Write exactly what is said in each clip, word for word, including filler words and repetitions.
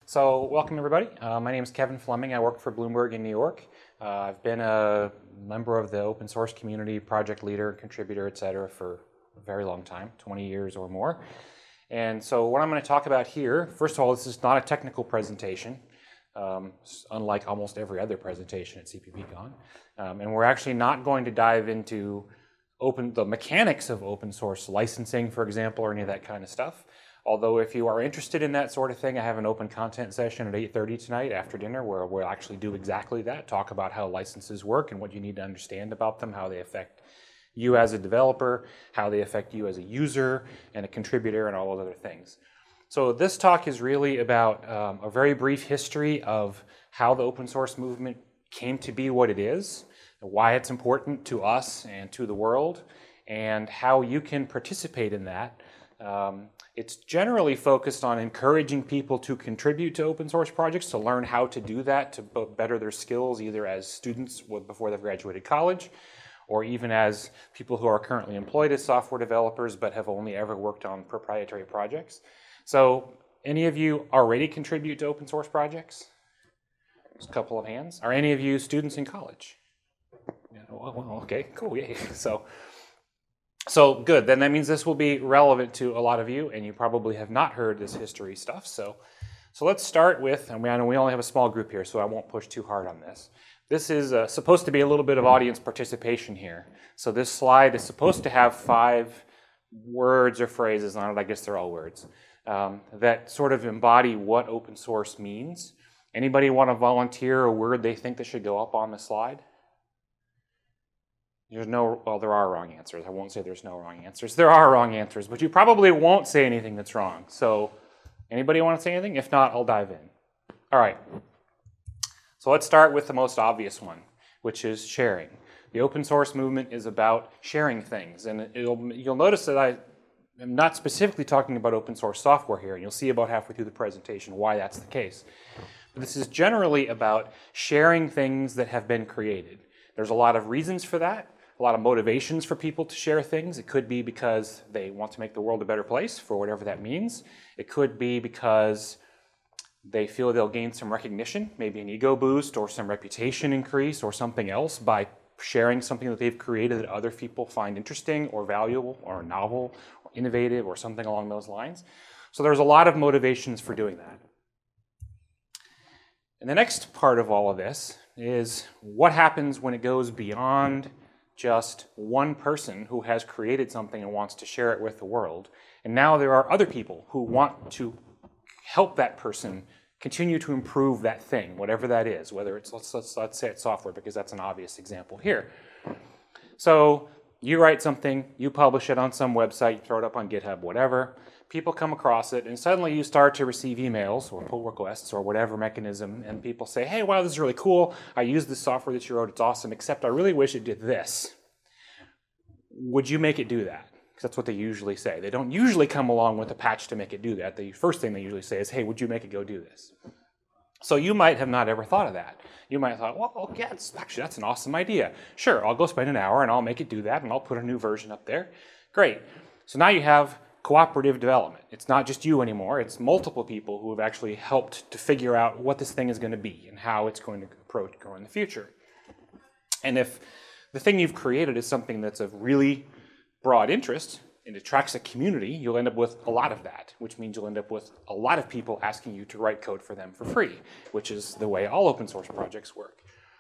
So welcome everybody. Uh, my name is Kevin Fleming. I work for Bloomberg in New York. Uh, I've been a member of the open source community, project leader, contributor, et cetera for a very long time, twenty years or more. And so what I'm going to talk about here, first of all, this is not a technical presentation, um, unlike almost every other presentation at C P P Con. Um, and we're actually not going to dive into open the mechanics of open source licensing, for example, or any of that kind of stuff. Although if you are interested in that sort of thing, I have an open content session at eight thirty tonight after dinner where we'll actually do exactly that, talk about how licenses work and what you need to understand about them, how they affect you as a developer, how they affect you as a user and a contributor and all those other things. So this talk is really about um, a very brief history of how the open source movement came to be what it is, why it's important to us and to the world, and how you can participate in that. Um, It's generally focused on encouraging people to contribute to open source projects, to learn how to do that, to better their skills either as students before they've graduated college, or even as people who are currently employed as software developers but have only ever worked on proprietary projects. So any of you already contribute to open source projects? Just a couple of hands. Are any of you students in college? Yeah, well, okay, cool, yay. So. So good, then that means this will be relevant to a lot of you, and you probably have not heard this history stuff. So, so let's start with, and we, I know we only have a small group here, so I won't push too hard on this. This is uh, supposed to be a little bit of audience participation here. So this slide is supposed to have five words or phrases on it, I guess they're all words, um, that sort of embody what open source means. Anybody want to volunteer a word they think that should go up on the slide? There's no, well, there are wrong answers. I won't say there's no wrong answers. There are wrong answers, but you probably won't say anything that's wrong. So anybody want to say anything? If not, I'll dive in. All right. So let's start with the most obvious one, which is sharing. The open source movement is about sharing things. And it'll, you'll notice that I am not specifically talking about open source software here. And you'll see about halfway through the presentation why that's the case. But this is generally about sharing things that have been created. There's a lot of reasons for that. A lot of motivations for people to share things. It could be because they want to make the world a better place, for whatever that means. It could be because they feel they'll gain some recognition, maybe an ego boost or some reputation increase or something else by sharing something that they've created that other people find interesting or valuable or novel or innovative or something along those lines. So there's a lot of motivations for doing that. And the next part of all of this is what happens when it goes beyond just one person who has created something and wants to share it with the world. And now there are other people who want to help that person continue to improve that thing, whatever that is, whether it's, let's, let's, let's say it's software because that's an obvious example here. So you write something, you publish it on some website, you throw it up on GitHub, whatever. People come across it, and suddenly you start to receive emails or pull requests or whatever mechanism, and people say, hey, wow, this is really cool. I use this software that you wrote. It's awesome, except I really wish it did this. Would you make it do that? Because that's what they usually say. They don't usually come along with a patch to make it do that. The first thing they usually say is, hey, would you make it go do this? So you might have not ever thought of that. You might have thought, well, okay, that's, actually, that's an awesome idea. Sure, I'll go spend an hour, and I'll make it do that, and I'll put a new version up there. Great. So now you have cooperative development. It's not just you anymore. It's multiple people who have actually helped to figure out what this thing is going to be and how it's going to approach go in the future. And if the thing you've created is something that's of really broad interest and attracts a community, you'll end up with a lot of that, which means you'll end up with a lot of people asking you to write code for them for free, which is the way all open source projects work.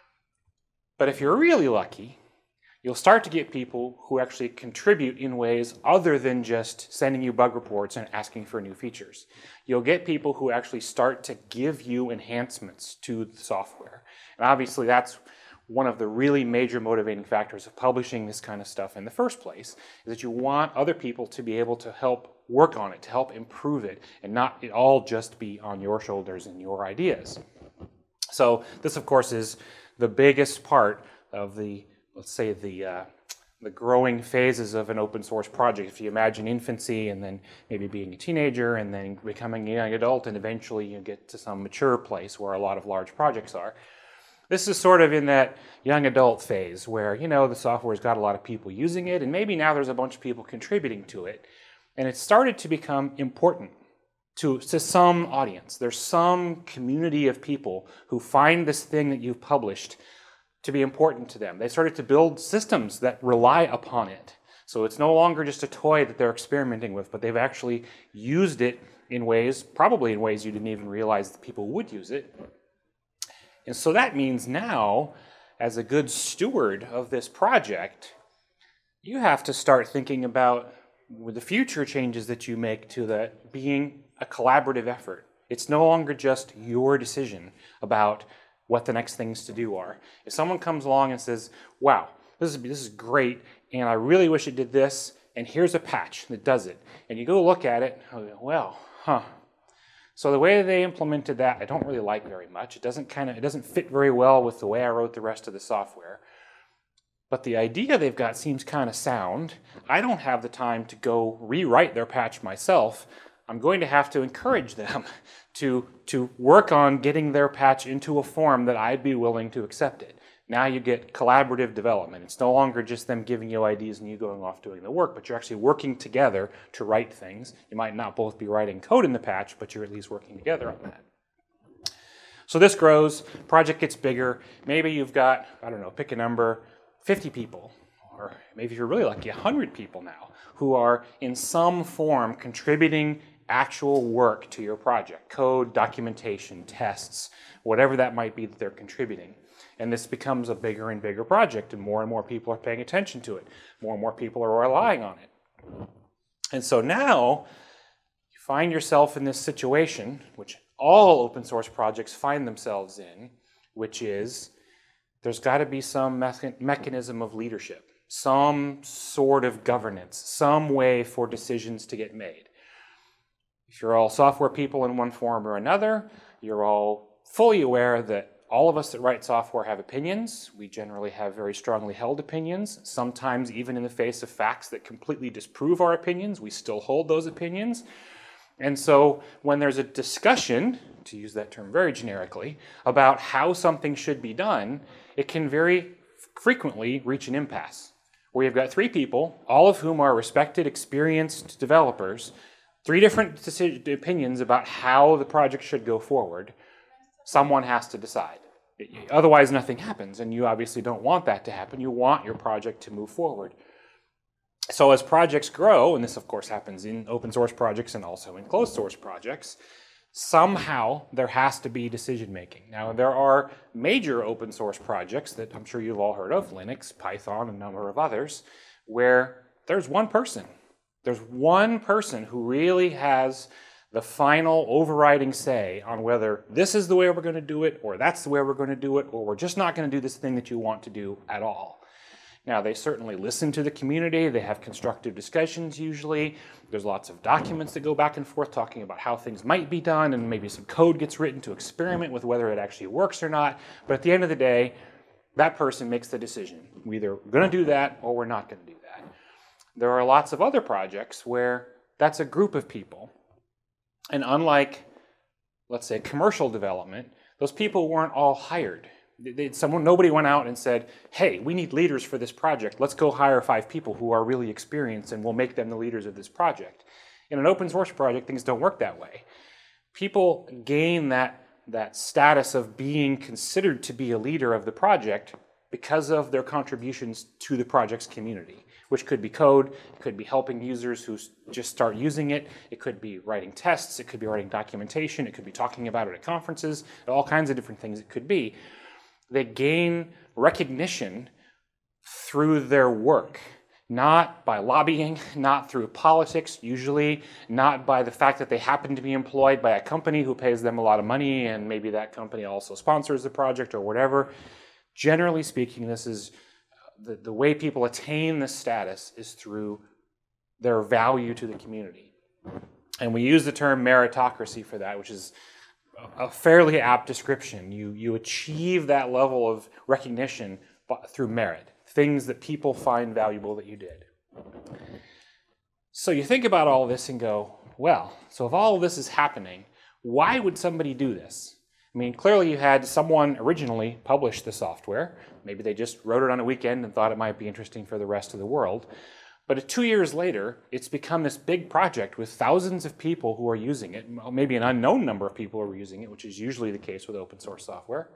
But if you're really lucky, you'll start to get people who actually contribute in ways other than just sending you bug reports and asking for new features. You'll get people who actually start to give you enhancements to the software. And obviously that's one of the really major motivating factors of publishing this kind of stuff in the first place, is that you want other people to be able to help work on it, to help improve it, and not it all just be on your shoulders and your ideas. So this, of course, is the biggest part of the let's say the, uh, the growing phases of an open source project. If you imagine infancy and then maybe being a teenager and then becoming a young adult and eventually you get to some mature place where a lot of large projects are. This is sort of in that young adult phase where, you know, the software's got a lot of people using it and maybe now there's a bunch of people contributing to it. And it's started to become important to, to some audience. There's some community of people who find this thing that you've published to be important to them. They started to build systems that rely upon it. So it's no longer just a toy that they're experimenting with, but they've actually used it in ways, probably in ways you didn't even realize that people would use it. And so that means now, as a good steward of this project, you have to start thinking about the future changes that you make to that being a collaborative effort. It's no longer just your decision about what the next things to do are. If someone comes along and says, wow, this is, this is great, and I really wish it did this, and here's a patch that does it, and you go look at it, and go, well, huh. So the way they implemented that, I don't really like very much. It doesn't kind of, it doesn't fit very well with the way I wrote the rest of the software. But the idea they've got seems kind of sound. I don't have the time to go rewrite their patch myself. I'm going to have to encourage them to, to work on getting their patch into a form that I'd be willing to accept it. Now you get collaborative development. It's no longer just them giving you ideas and you going off doing the work, but you're actually working together to write things. You might not both be writing code in the patch, but you're at least working together on that. So this grows, project gets bigger. Maybe you've got, I don't know, pick a number, fifty people, or maybe if you're really lucky, one hundred people now, who are in some form contributing actual work to your project, code, documentation, tests, whatever that might be that they're contributing. And this becomes a bigger and bigger project, and more and more people are paying attention to it. More and more people are relying on it. And so now you find yourself in this situation, which all open source projects find themselves in, which is there's got to be some me- mechanism of leadership, some sort of governance, some way for decisions to get made. If you're all software people in one form or another, you're all fully aware that all of us that write software have opinions. We generally have very strongly held opinions. Sometimes even in the face of facts that completely disprove our opinions, we still hold those opinions. And so when there's a discussion, to use that term very generically, about how something should be done, it can very frequently reach an impasse, where you've got three people, all of whom are respected, experienced developers, three different decision, opinions about how the project should go forward. Someone has to decide. Otherwise, nothing happens, and you obviously don't want that to happen. You want your project to move forward. So as projects grow, and this of course happens in open source projects and also in closed source projects, somehow there has to be decision making. Now there are major open source projects that I'm sure you've all heard of, Linux, Python, a number of others, where there's one person. There's one person who really has the final overriding say on whether this is the way we're going to do it, or that's the way we're going to do it, or we're just not going to do this thing that you want to do at all. Now, they certainly listen to the community. They have constructive discussions usually. There's lots of documents that go back and forth talking about how things might be done, and maybe some code gets written to experiment with whether it actually works or not. But at the end of the day, that person makes the decision. We're either going to do that or we're not going to do that. There are lots of other projects where that's a group of people. And unlike, let's say, commercial development, those people weren't all hired. They, someone, nobody went out and said, hey, we need leaders for this project. Let's go hire five people who are really experienced and we'll make them the leaders of this project. In an open source project, things don't work that way. People gain that, that status of being considered to be a leader of the project because of their contributions to the project's community, which could be code, it could be helping users who just start using it, it could be writing tests, it could be writing documentation, it could be talking about it at conferences, all kinds of different things it could be. They gain recognition through their work, not by lobbying, not through politics usually, not by the fact that they happen to be employed by a company who pays them a lot of money and maybe that company also sponsors the project or whatever. Generally speaking, this is the, the way people attain this status is through their value to the community. And we use the term meritocracy for that, which is a fairly apt description. You, you achieve that level of recognition through merit, things that people find valuable that you did. So you think about all this and go, well, so if all of this is happening, why would somebody do this? I mean, clearly you had someone originally publish the software. Maybe they just wrote it on a weekend and thought it might be interesting for the rest of the world. But two years later, it's become this big project with thousands of people who are using it, maybe an unknown number of people who are using it, which is usually the case with open source software.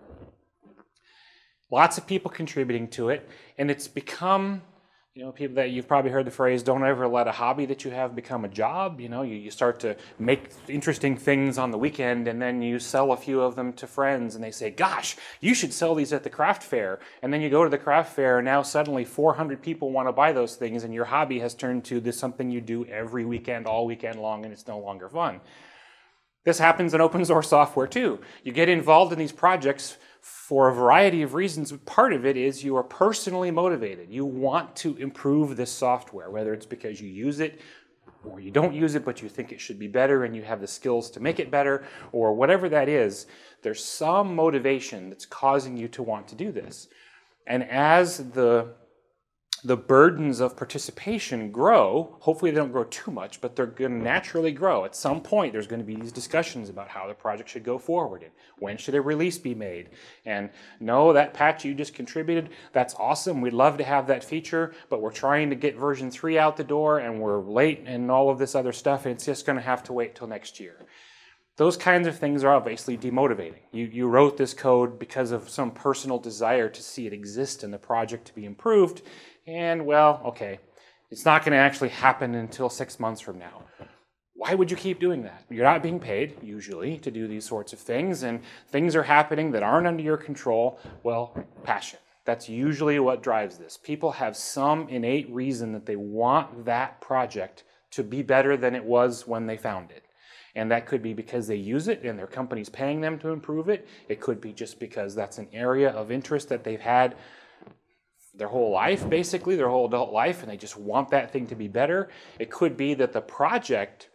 Lots of people contributing to it, and it's become, you know, people that you've probably heard the phrase, don't ever let a hobby that you have become a job. You know, you, you start to make interesting things on the weekend, and then you sell a few of them to friends, and they say, gosh, you should sell these at the craft fair. And then you go to the craft fair, and now suddenly four hundred people want to buy those things, and your hobby has turned to this something you do every weekend, all weekend long, and it's no longer fun. This happens in open source software too. You get involved in these projects for a variety of reasons. Part of it is you are personally motivated. You want to improve this software, whether it's because you use it or you don't use it, but you think it should be better and you have the skills to make it better, or whatever that is. There's some motivation that's causing you to want to do this. And as the the burdens of participation grow, hopefully they don't grow too much, but they're going to naturally grow. At some point, there's going to be these discussions about how the project should go forward and when should a release be made. And no, that patch you just contributed, that's awesome. We'd love to have that feature, but we're trying to get version three out the door and we're late and all of this other stuff, and it's just going to have to wait till next year. Those kinds of things are obviously demotivating. You, you wrote this code because of some personal desire to see it exist and the project to be improved, and well, okay, it's not going to actually happen until six months from now. Why would you keep doing that? You're not being paid, usually, to do these sorts of things, and things are happening that aren't under your control. Well, passion. That's usually what drives this. People have some innate reason that they want that project to be better than it was when they found it. And that could be because they use it and their company's paying them to improve it. It could be just because that's an area of interest that they've had their whole life, basically, their whole adult life, and they just want that thing to be better. It could be that the project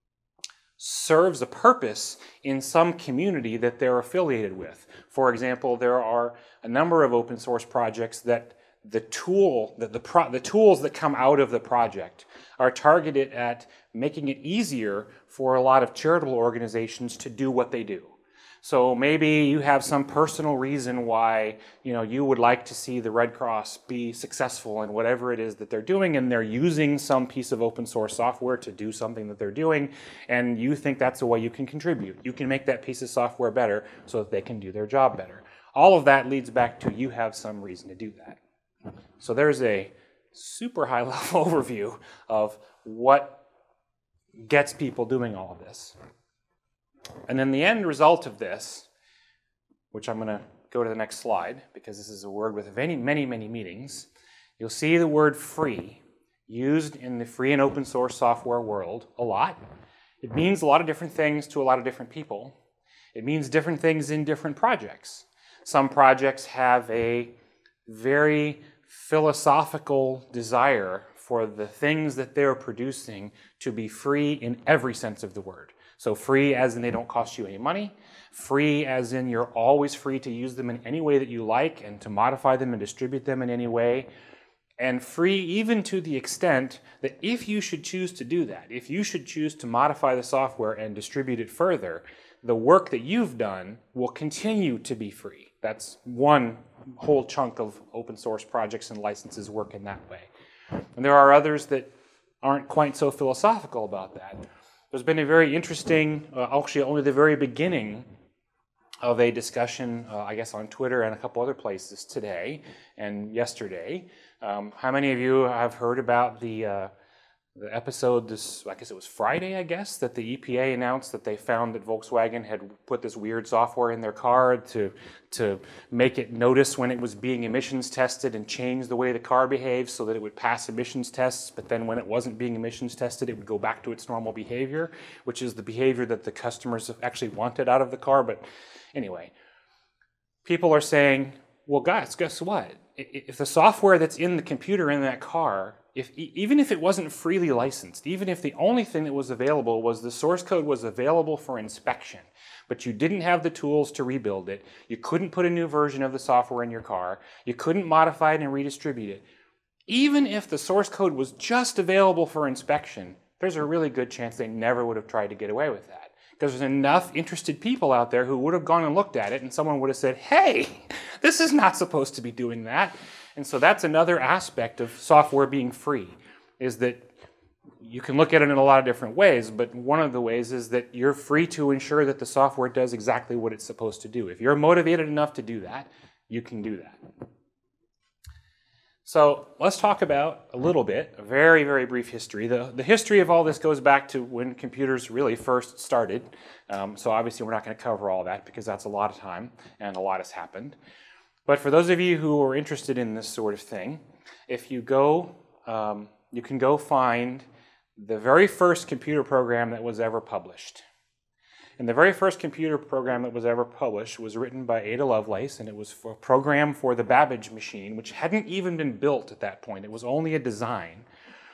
serves a purpose in some community that they're affiliated with. For example, there are a number of open source projects that the tool, that the, pro, the tools that come out of the project are targeted at making it easier for a lot of charitable organizations to do what they do. So maybe you have some personal reason why, you know, you would like to see the Red Cross be successful in whatever it is that they're doing, and they're using some piece of open source software to do something that they're doing, and you think that's a way you can contribute. You can make that piece of software better so that they can do their job better. All of that leads back to you have some reason to do that. So there's a super high level overview of what gets people doing all of this. And then the end result of this, which I'm going to go to the next slide because this is a word with many, many, many meanings. You'll see the word free used in the free and open source software world a lot. It means a lot of different things to a lot of different people. It means different things in different projects. Some projects have a very philosophical desire for the things that they're producing to be free in every sense of the word. So free as in they don't cost you any money, free as in you're always free to use them in any way that you like and to modify them and distribute them in any way, and free even to the extent that if you should choose to do that, if you should choose to modify the software and distribute it further, the work that you've done will continue to be free. That's one whole chunk of open source projects and licenses work in that way. And there are others that aren't quite so philosophical about that. There's been a very interesting, uh, actually only the very beginning of a discussion, uh, I guess on Twitter and a couple other places today and yesterday. Um, how many of you have heard about the uh, the episode, this, I guess it was Friday, I guess, that the E P A announced that they found that Volkswagen had put this weird software in their car to, to make it notice when it was being emissions tested and change the way the car behaves so that it would pass emissions tests, but then when it wasn't being emissions tested, it would go back to its normal behavior, which is the behavior that the customers actually wanted out of the car. But anyway, people are saying, well, guys, guess what? If the software that's in the computer in that car, if even if it wasn't freely licensed, even if the only thing that was available was the source code was available for inspection, but you didn't have the tools to rebuild it, you couldn't put a new version of the software in your car, you couldn't modify it and redistribute it, even if the source code was just available for inspection, there's a really good chance they never would have tried to get away with that. Because there's enough interested people out there who would have gone and looked at it and someone would have said, hey, this is not supposed to be doing that. And so that's another aspect of software being free. is that you can look at it in a lot of different ways, but one of the ways is that you're free to ensure that the software does exactly what it's supposed to do. If you're motivated enough to do that, you can do that. So let's talk about a little bit, a very, very brief history. The, the history of all this goes back to when computers really first started. Um, so obviously we're not going to cover all that because that's a lot of time and a lot has happened. But for those of you who are interested in this sort of thing, if you go, um, you can go find the very first computer program that was ever published. And the very first computer program that was ever published was written by Ada Lovelace, and it was for a program for the Babbage machine, which hadn't even been built at that point. It was only a design.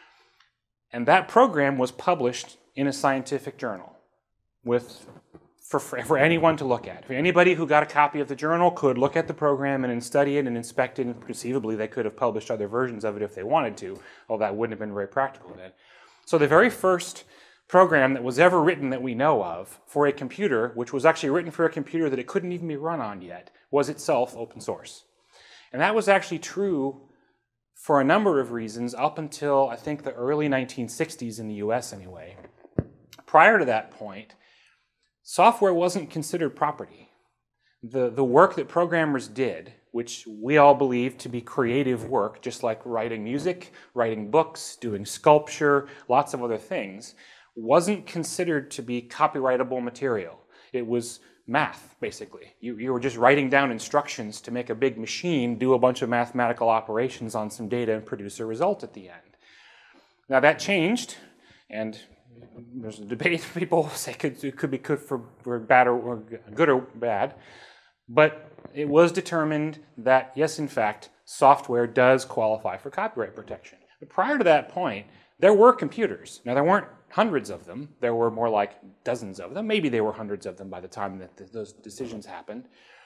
And that program was published in a scientific journal with, for, for anyone to look at. Anybody who got a copy of the journal could look at the program and study it and inspect it, and conceivably they could have published other versions of it if they wanted to, although that wouldn't have been very practical then. So the very first program that was ever written that we know of for a computer, which was actually written for a computer that it couldn't even be run on yet, was itself open source. And that was actually true for a number of reasons up until, I think, the early nineteen sixties in the U S anyway. Prior to that point, software wasn't considered property. The, the work that programmers did, which we all believe to be creative work, just like writing music, writing books, doing sculpture, lots of other things, wasn't considered to be copyrightable material. It was math, basically. You, you were just writing down instructions to make a big machine do a bunch of mathematical operations on some data and produce a result at the end. Now that changed, and there's a debate. People say it could, it could be good for, for bad or, or good or bad, but it was determined that, yes, in fact, software does qualify for copyright protection. But prior to that point, there were computers. Now, there weren't hundreds of them. There were more like dozens of them. Maybe there were hundreds of them by the time that th those decisions happened.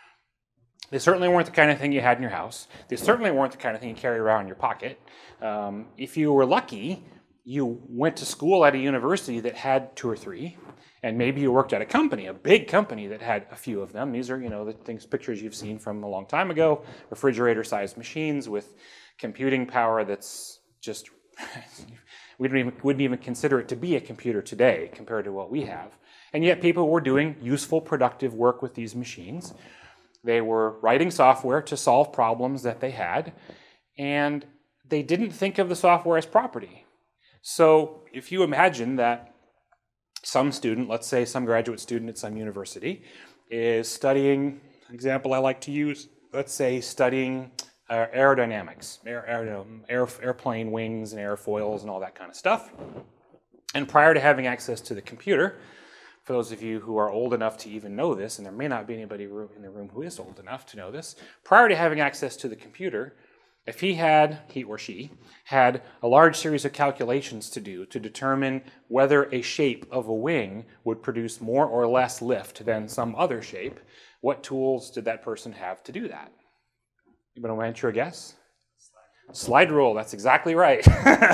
They certainly weren't the kind of thing you had in your house. They certainly weren't the kind of thing you carry around in your pocket. Um, if you were lucky, you went to school at a university that had two or three, and maybe you worked at a company, a big company that had a few of them. These are, you know, the things, pictures you've seen from a long time ago, refrigerator-sized machines with computing power that's just we don't even, wouldn't even consider it to be a computer today compared to what we have. And yet people were doing useful, productive work with these machines. They were writing software to solve problems that they had, and they didn't think of the software as property. So if you imagine that some student, let's say some graduate student at some university, is studying, an example I like to use, let's say studying uh, aerodynamics, air, air, air, airplane wings and airfoils and all that kind of stuff. And prior to having access to the computer, for those of you who are old enough to even know this, and there may not be anybody in the room who is old enough to know this, prior to having access to the computer, if he had, he or she, had a large series of calculations to do to determine whether a shape of a wing would produce more or less lift than some other shape, what tools did that person have to do that? Anybody want to venture a guess? Slide rule, that's exactly right.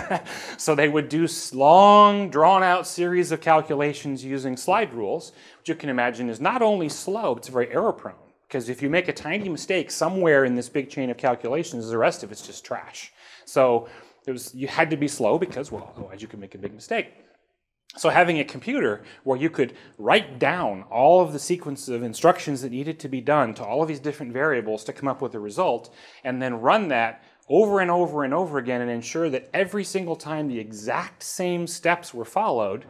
So they would do long, drawn-out series of calculations using slide rules, which you can imagine is not only slow, but it's very error-prone. Because if you make a tiny mistake somewhere in this big chain of calculations, the rest of it's just trash. So it was, you had to be slow because, well, otherwise you could make a big mistake. So having a computer where you could write down all of the sequences of instructions that needed to be done to all of these different variables to come up with a result, and then run that over and over and over again and ensure that every single time the exact same steps were followed,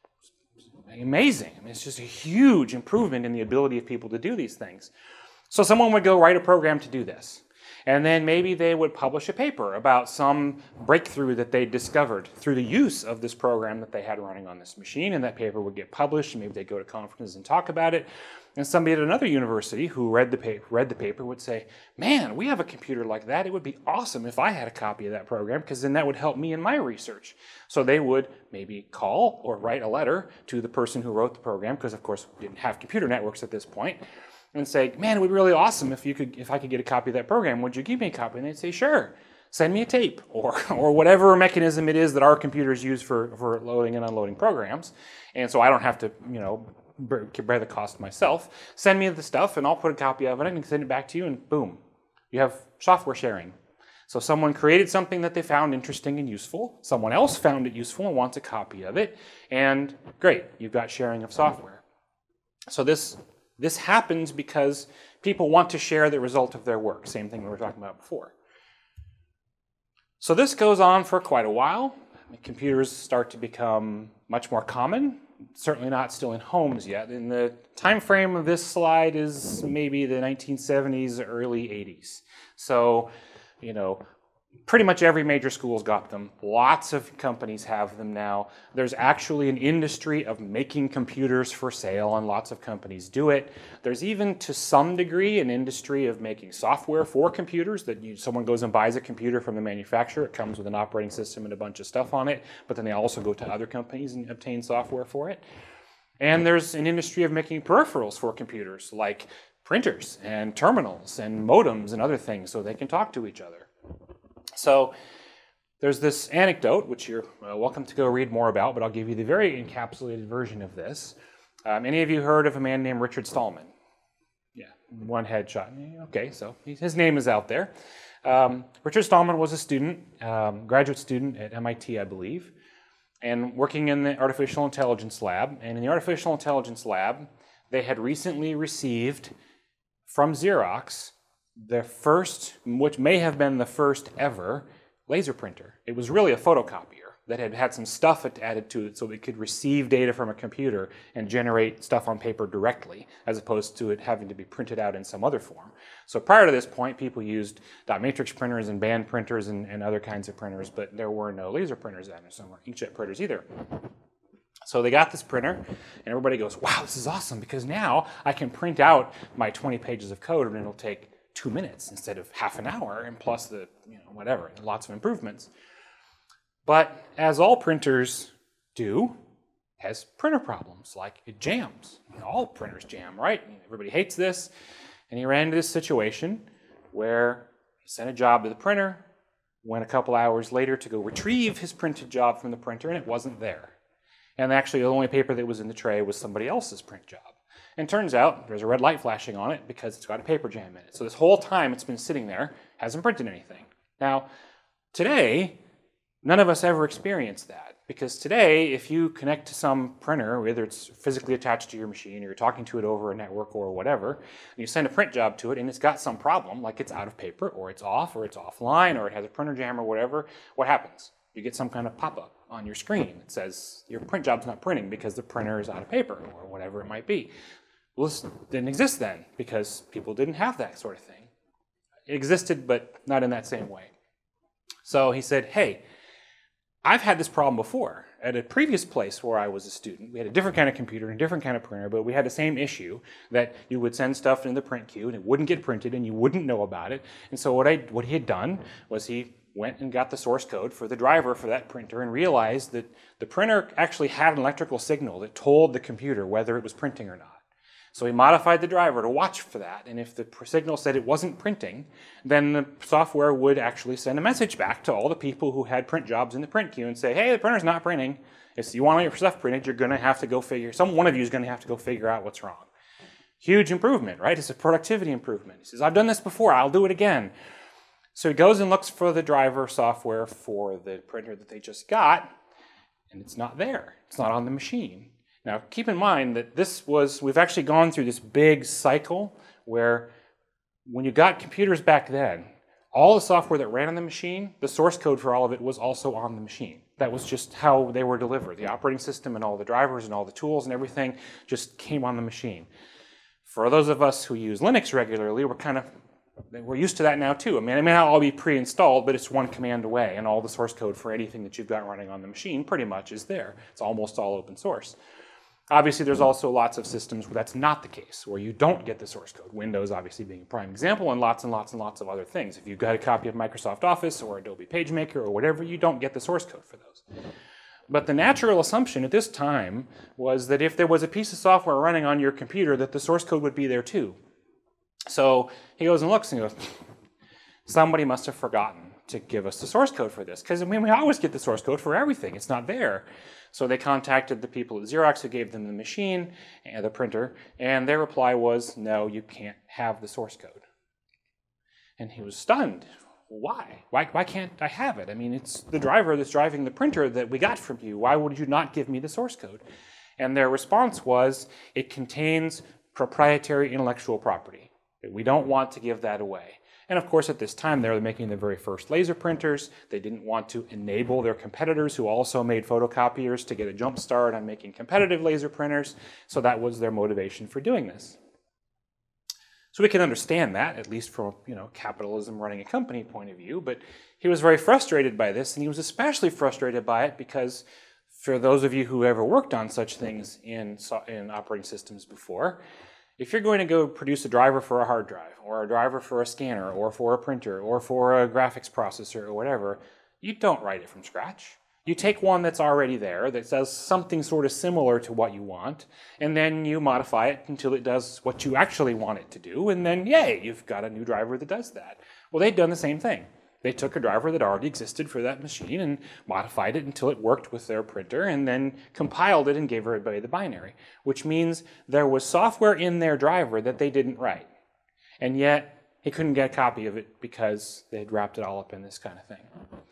amazing. I mean, it's just a huge improvement in the ability of people to do these things. So someone would go write a program to do this. And then maybe they would publish a paper about some breakthrough that they discovered through the use of this program that they had running on this machine, and that paper would get published, and maybe they'd go to conferences and talk about it. And somebody at another university who read the, paper, read the paper would say, man, we have a computer like that. It would be awesome if I had a copy of that program, because then that would help me in my research. So they would maybe call or write a letter to the person who wrote the program, because of course we didn't have computer networks at this point, and say, man, it would be really awesome if you could, if I could get a copy of that program. Would you give me a copy? And they'd say, sure. Send me a tape, or or whatever mechanism it is that our computers use for, for loading and unloading programs. And so I don't have to, you know, bear the cost myself. Send me the stuff, and I'll put a copy of it and send it back to you, and boom, you have software sharing. So someone created something that they found interesting and useful. Someone else found it useful and wants a copy of it. And great, you've got sharing of software. So this, this happens because people want to share the result of their work. Same thing we were talking about before. So this goes on for quite a while. Computers start to become much more common. Certainly not still in homes yet. And the time frame of this slide is maybe the nineteen seventies, early eighties. So, you know, pretty much every major school's got them. Lots of companies have them now. There's actually an industry of making computers for sale, and lots of companies do it. There's even, to some degree, an industry of making software for computers, that you, someone goes and buys a computer from the manufacturer. It comes with an operating system and a bunch of stuff on it, but then they also go to other companies and obtain software for it. And there's an industry of making peripherals for computers, like printers and terminals and modems and other things, so they can talk to each other. So there's this anecdote, which you're uh, welcome to go read more about, but I'll give you the very encapsulated version of this. Um, any of you heard of a man named Richard Stallman? Yeah, one headshot. Okay, so his name is out there. Um, Richard Stallman was a student, um, graduate student at M I T, I believe, and working in the artificial intelligence lab. And in the artificial intelligence lab, they had recently received from Xerox the first, which may have been the first ever, laser printer. It was really a photocopier that had had some stuff added to it so it could receive data from a computer and generate stuff on paper directly, as opposed to it having to be printed out in some other form. So prior to this point, people used dot matrix printers and band printers and, and other kinds of printers, but there were no laser printers then, or some inkjet printers either. So they got this printer, and everybody goes, wow, this is awesome, because now I can print out my twenty pages of code, and it'll take two minutes instead of half an hour, and plus the, you know, whatever, lots of improvements. But as all printers do, it has printer problems, like it jams. You know, all printers jam, right? Everybody hates this. And he ran into this situation where he sent a job to the printer, went a couple hours later to go retrieve his printed job from the printer, and it wasn't there. And actually the only paper that was in the tray was somebody else's print job. And turns out there's a red light flashing on it because it's got a paper jam in it. So this whole time it's been sitting there, hasn't printed anything. Now, today, none of us ever experienced that, because today, if you connect to some printer, whether it's physically attached to your machine or you're talking to it over a network or whatever, and you send a print job to it and it's got some problem, like it's out of paper or it's off or it's offline or it has a printer jam or whatever, what happens? You get some kind of pop-up on your screen that says your print job's not printing because the printer is out of paper or whatever it might be. Well, this didn't exist then because people didn't have that sort of thing. It existed, but not in that same way. So he said, hey, I've had this problem before. At a previous place where I was a student, we had a different kind of computer and a different kind of printer, but we had the same issue that you would send stuff into the print queue and it wouldn't get printed and you wouldn't know about it. And so what, I, what he had done was he went and got the source code for the driver for that printer and realized that the printer actually had an electrical signal that told the computer whether it was printing or not. So he modified the driver to watch for that, and if the signal said it wasn't printing, then the software would actually send a message back to all the people who had print jobs in the print queue and say, hey, the printer's not printing. If you want your stuff printed, you're going to have to go figure, some one of you is going to have to go figure out what's wrong. Huge improvement, right? It's a productivity improvement. He says, I've done this before, I'll do it again. So he goes and looks for the driver software for the printer that they just got, and it's not there. It's not on the machine. Now, keep in mind that this was, we've actually gone through this big cycle where when you got computers back then, all the software that ran on the machine, the source code for all of it was also on the machine. That was just how they were delivered. The operating system and all the drivers and all the tools and everything just came on the machine. For those of us who use Linux regularly, we're kind of, we're used to that now too. I mean, it may not all be pre-installed, but it's one command away, and all the source code for anything that you've got running on the machine pretty much is there. It's almost all open source. Obviously, there's also lots of systems where that's not the case, where you don't get the source code. Windows obviously being a prime example, and lots and lots and lots of other things. If you've got a copy of Microsoft Office or Adobe PageMaker or whatever, you don't get the source code for those. But the natural assumption at this time was that if there was a piece of software running on your computer, that the source code would be there too. So he goes and looks and goes, somebody must have forgotten to give us the source code for this, because I mean, we always get the source code for everything. It's not there. So they contacted the people at Xerox who gave them the machine and the printer, and their reply was, no, you can't have the source code. And he was stunned. why? Why, why can't I have it? I mean, it's the driver that's driving the printer that we got from you. Why would you not give me the source code? And their response was, it contains proprietary intellectual property. We don't want to give that away. And of course, at this time, they were making the very first laser printers. They didn't want to enable their competitors who also made photocopiers to get a jump start on making competitive laser printers. So that was their motivation for doing this. So we can understand that, at least from, you know, capitalism running a company point of view. But he was very frustrated by this, and he was especially frustrated by it because for those of you who ever worked on such things in, in operating systems before, if you're going to go produce a driver for a hard drive, or a driver for a scanner, or for a printer, or for a graphics processor, or whatever, you don't write it from scratch. You take one that's already there, that does something sort of similar to what you want, and then you modify it until it does what you actually want it to do, and then, yay, you've got a new driver that does that. Well, they'd done the same thing. They took a driver that already existed for that machine and modified it until it worked with their printer, and then compiled it and gave everybody the binary, which means there was software in their driver that they didn't write. And yet, he couldn't get a copy of it because they had wrapped it all up in this kind of thing.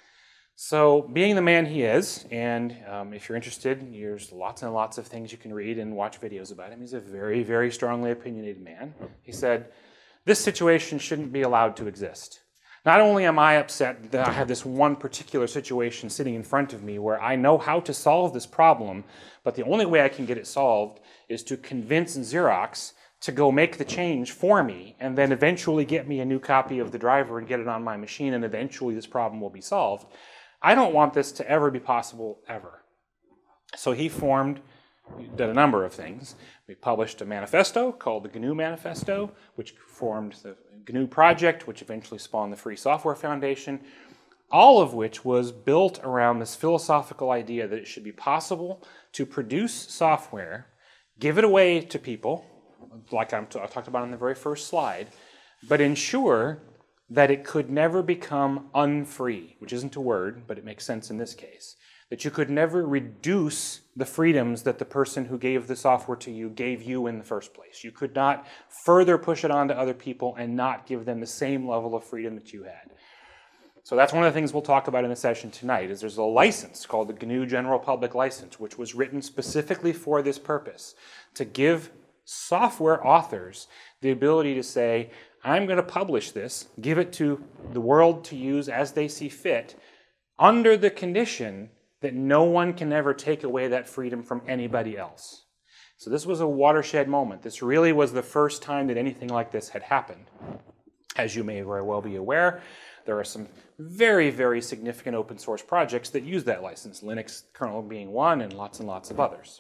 So, being the man he is, and um, if you're interested, there's lots and lots of things you can read and watch videos about him. He's a very, very strongly opinionated man. He said, this situation shouldn't be allowed to exist. Not only am I upset that I have this one particular situation sitting in front of me where I know how to solve this problem, but the only way I can get it solved is to convince Xerox to go make the change for me and then eventually get me a new copy of the driver and get it on my machine, and eventually this problem will be solved. I don't want this to ever be possible, ever. So he formed, did a number of things. We published a manifesto called the G N U Manifesto, which formed the G N U project, which eventually spawned the Free Software Foundation, all of which was built around this philosophical idea that it should be possible to produce software, give it away to people, like I'm t- I talked about in the very first slide, but ensure that it could never become unfree, which isn't a word, but it makes sense in this case. That you could never reduce the freedoms that the person who gave the software to you gave you in the first place. You could not further push it on to other people and not give them the same level of freedom that you had. So that's one of the things we'll talk about in the session tonight, is there's a license called the G N U General Public License, which was written specifically for this purpose, to give software authors the ability to say, I'm going to publish this, give it to the world to use as they see fit, under the condition that no one can ever take away that freedom from anybody else. So this was a watershed moment. This really was the first time that anything like this had happened. As you may very well be aware, there are some very, very significant open source projects that use that license, Linux kernel being one, and lots and lots of others.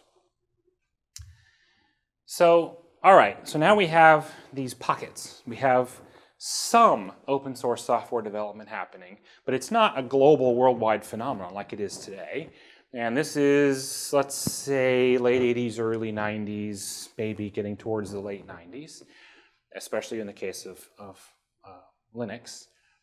So, all right, so now we have these pockets. We have some open source software development happening, but it's not a global worldwide phenomenon like it is today. And this is, let's say, late eighties, early nineties, maybe getting towards the late nineties, especially in the case of, of uh, Linux.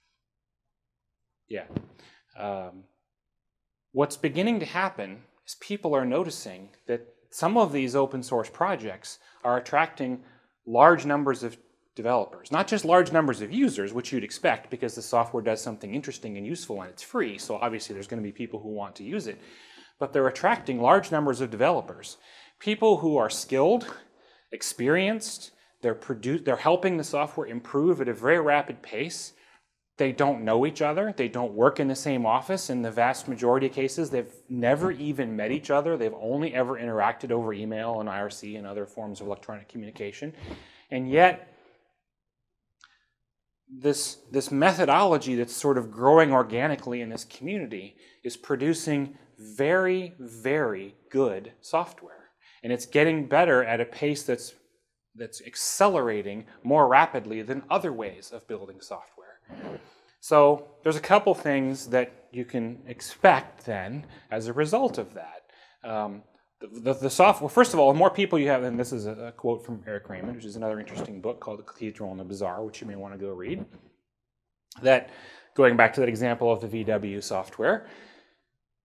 Yeah. Um, what's beginning to happen is people are noticing that some of these open source projects are attracting large numbers of developers, not just large numbers of users, which you'd expect because the software does something interesting and useful and it's free, so obviously there's going to be people who want to use it, but they're attracting large numbers of developers, people who are skilled, experienced, they're, produ- they're helping the software improve at a very rapid pace. They don't know each other. They don't work in the same office. In the vast majority of cases, they've never even met each other. They've only ever interacted over email and I R C and other forms of electronic communication. And yet, this, this methodology that's sort of growing organically in this community is producing very, very good software. And it's getting better at a pace that's, that's accelerating more rapidly than other ways of building software. So there's a couple things that you can expect then as a result of that. Um, the, the, the software, first of all, the more people you have, and this is a, a quote from Eric Raymond, which is another interesting book called The Cathedral and the Bazaar, which you may want to go read, that going back to that example of the V W software,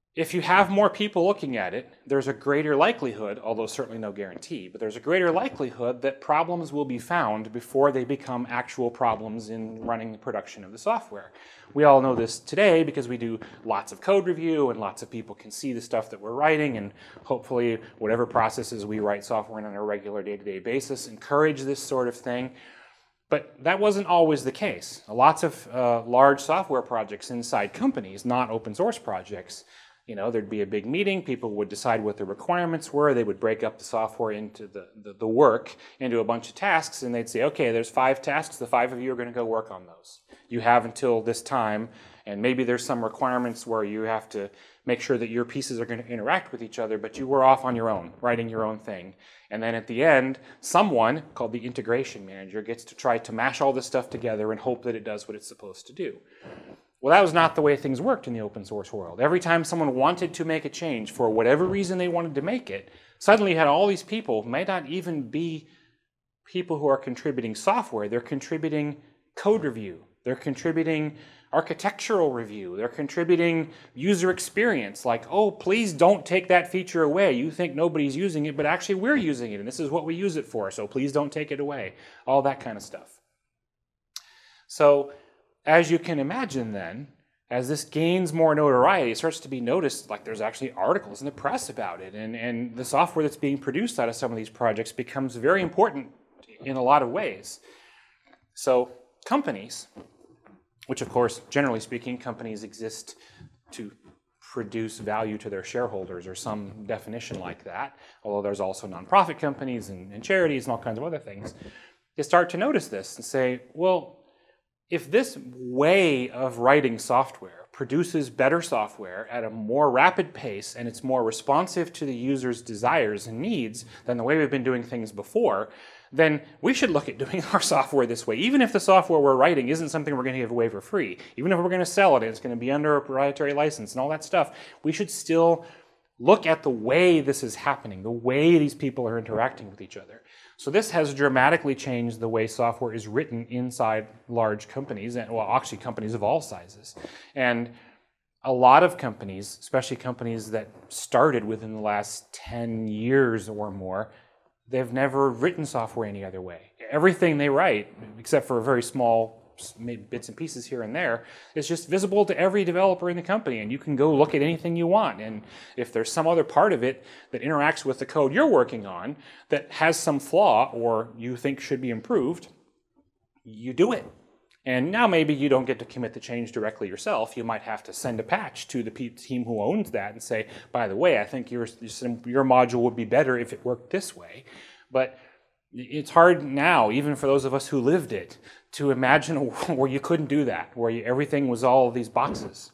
If you have more people looking at it, there's a greater likelihood, although certainly no guarantee, but there's a greater likelihood that problems will be found before they become actual problems in running the production of the software. We all know this today because we do lots of code review and lots of people can see the stuff that we're writing, and hopefully whatever processes we write software in on a regular day-to-day basis encourage this sort of thing. But that wasn't always the case. Lots of uh, large software projects inside companies, not open source projects, you know, there'd be a big meeting, people would decide what the requirements were, they would break up the software into the, the, the work into a bunch of tasks, and they'd say, okay, there's five tasks, the five of you are going to go work on those. You have until this time, and maybe there's some requirements where you have to make sure that your pieces are going to interact with each other, but you were off on your own, writing your own thing. And then at the end, someone called the integration manager gets to try to mash all this stuff together and hope that it does what it's supposed to do. Well, that was not the way things worked in the open source world. Every time someone wanted to make a change for whatever reason they wanted to make it, suddenly you had all these people who might not even be people who are contributing software. They're contributing code review. They're contributing architectural review. They're contributing user experience, like, oh, please don't take that feature away. You think nobody's using it, but actually we're using it, and this is what we use it for, so please don't take it away. All that kind of stuff. So, as you can imagine then, as this gains more notoriety, it starts to be noticed, like there's actually articles in the press about it, and, and the software that's being produced out of some of these projects becomes very important in a lot of ways. So companies, which of course, generally speaking, companies exist to produce value to their shareholders or some definition like that, although there's also nonprofit companies and, and charities and all kinds of other things, they start to notice this and say, well, if this way of writing software produces better software at a more rapid pace and it's more responsive to the user's desires and needs than the way we've been doing things before, then we should look at doing our software this way. Even if the software we're writing isn't something we're going to give away for free, even if we're going to sell it and it's going to be under a proprietary license and all that stuff, we should still look at the way this is happening, the way these people are interacting with each other. So this has dramatically changed the way software is written inside large companies, and well, actually companies of all sizes. And a lot of companies, especially companies that started within the last ten years or more, they've never written software any other way. Everything they write, except for a very small bits and pieces here and there, is just visible to every developer in the company, and you can go look at anything you want. And if there's some other part of it that interacts with the code you're working on that has some flaw or you think should be improved, you do it. And now maybe you don't get to commit the change directly yourself. You might have to send a patch to the team who owns that and say, by the way, I think your, your module would be better if it worked this way. But it's hard now, even for those of us who lived it, to imagine where you couldn't do that, where you, everything was all of these boxes.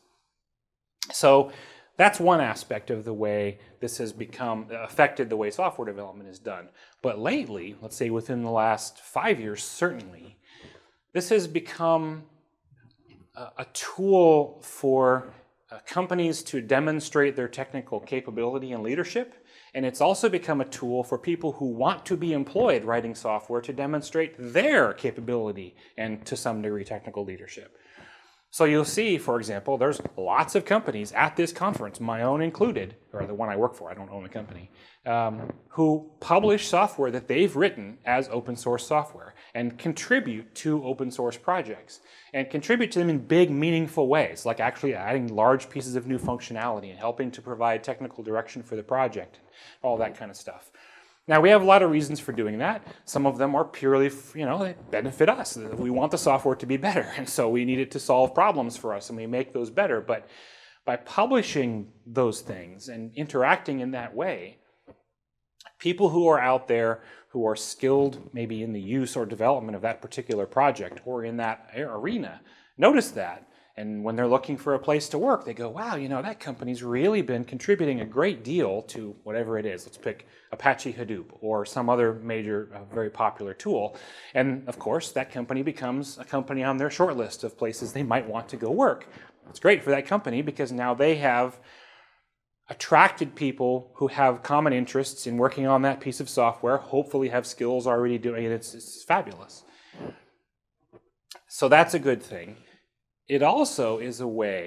So that's one aspect of the way this has become affected the way software development is done. But lately, let's say within the last five years, certainly, this has become a, a tool for uh, companies to demonstrate their technical capability and leadership. And it's also become a tool for people who want to be employed writing software to demonstrate their capability and, to some degree, technical leadership. So you'll see, for example, there's lots of companies at this conference, my own included, or the one I work for, I don't own the company, um, who publish software that they've written as open source software and contribute to open source projects and contribute to them in big, meaningful ways, like actually adding large pieces of new functionality and helping to provide technical direction for the project, all that kind of stuff. Now, we have a lot of reasons for doing that. Some of them are purely, you know, they benefit us. We want the software to be better, and so we need it to solve problems for us, and we make those better. But by publishing those things and interacting in that way, people who are out there who are skilled maybe in the use or development of that particular project or in that arena notice that. And when they're looking for a place to work, they go, wow, you know, that company's really been contributing a great deal to whatever it is. Let's pick Apache Hadoop or some other major, uh, very popular tool. And of course, that company becomes a company on their short list of places they might want to go work. It's great for that company because now they have attracted people who have common interests in working on that piece of software, hopefully have skills already doing it. It's, it's fabulous. So that's a good thing. It also is a way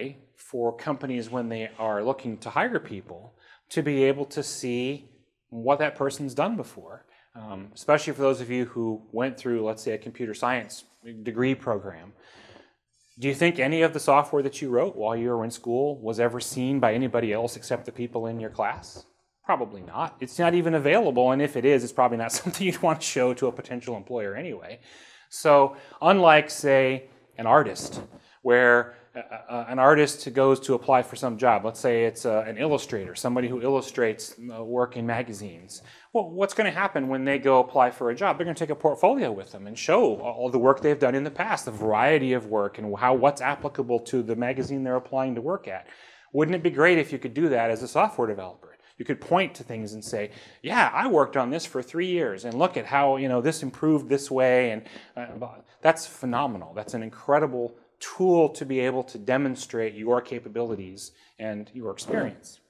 for companies when they are looking to hire people to be able to see what that person's done before, um, especially for those of you who went through, let's say, a computer science degree program. Do you think any of the software that you wrote while you were in school was ever seen by anybody else except the people in your class? Probably not. It's not even available, and if it is, it's probably not something you'd want to show to a potential employer anyway. So unlike, say, an artist, where uh, an artist goes to apply for some job, let's say it's uh, an illustrator, somebody who illustrates uh, work in magazines. Well, what's going to happen when they go apply for a job? They're going to take a portfolio with them and show all the work they've done in the past, the variety of work, and how what's applicable to the magazine they're applying to work at. Wouldn't it be great if you could do that as a software developer? You could point to things and say, yeah, I worked on this for three years, and look at how, you know, this improved this way, and uh, that's phenomenal. That's an incredible tool to be able to demonstrate your capabilities and your experience.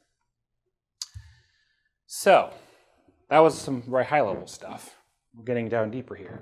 So, that was some very high-level stuff. We're getting down deeper here.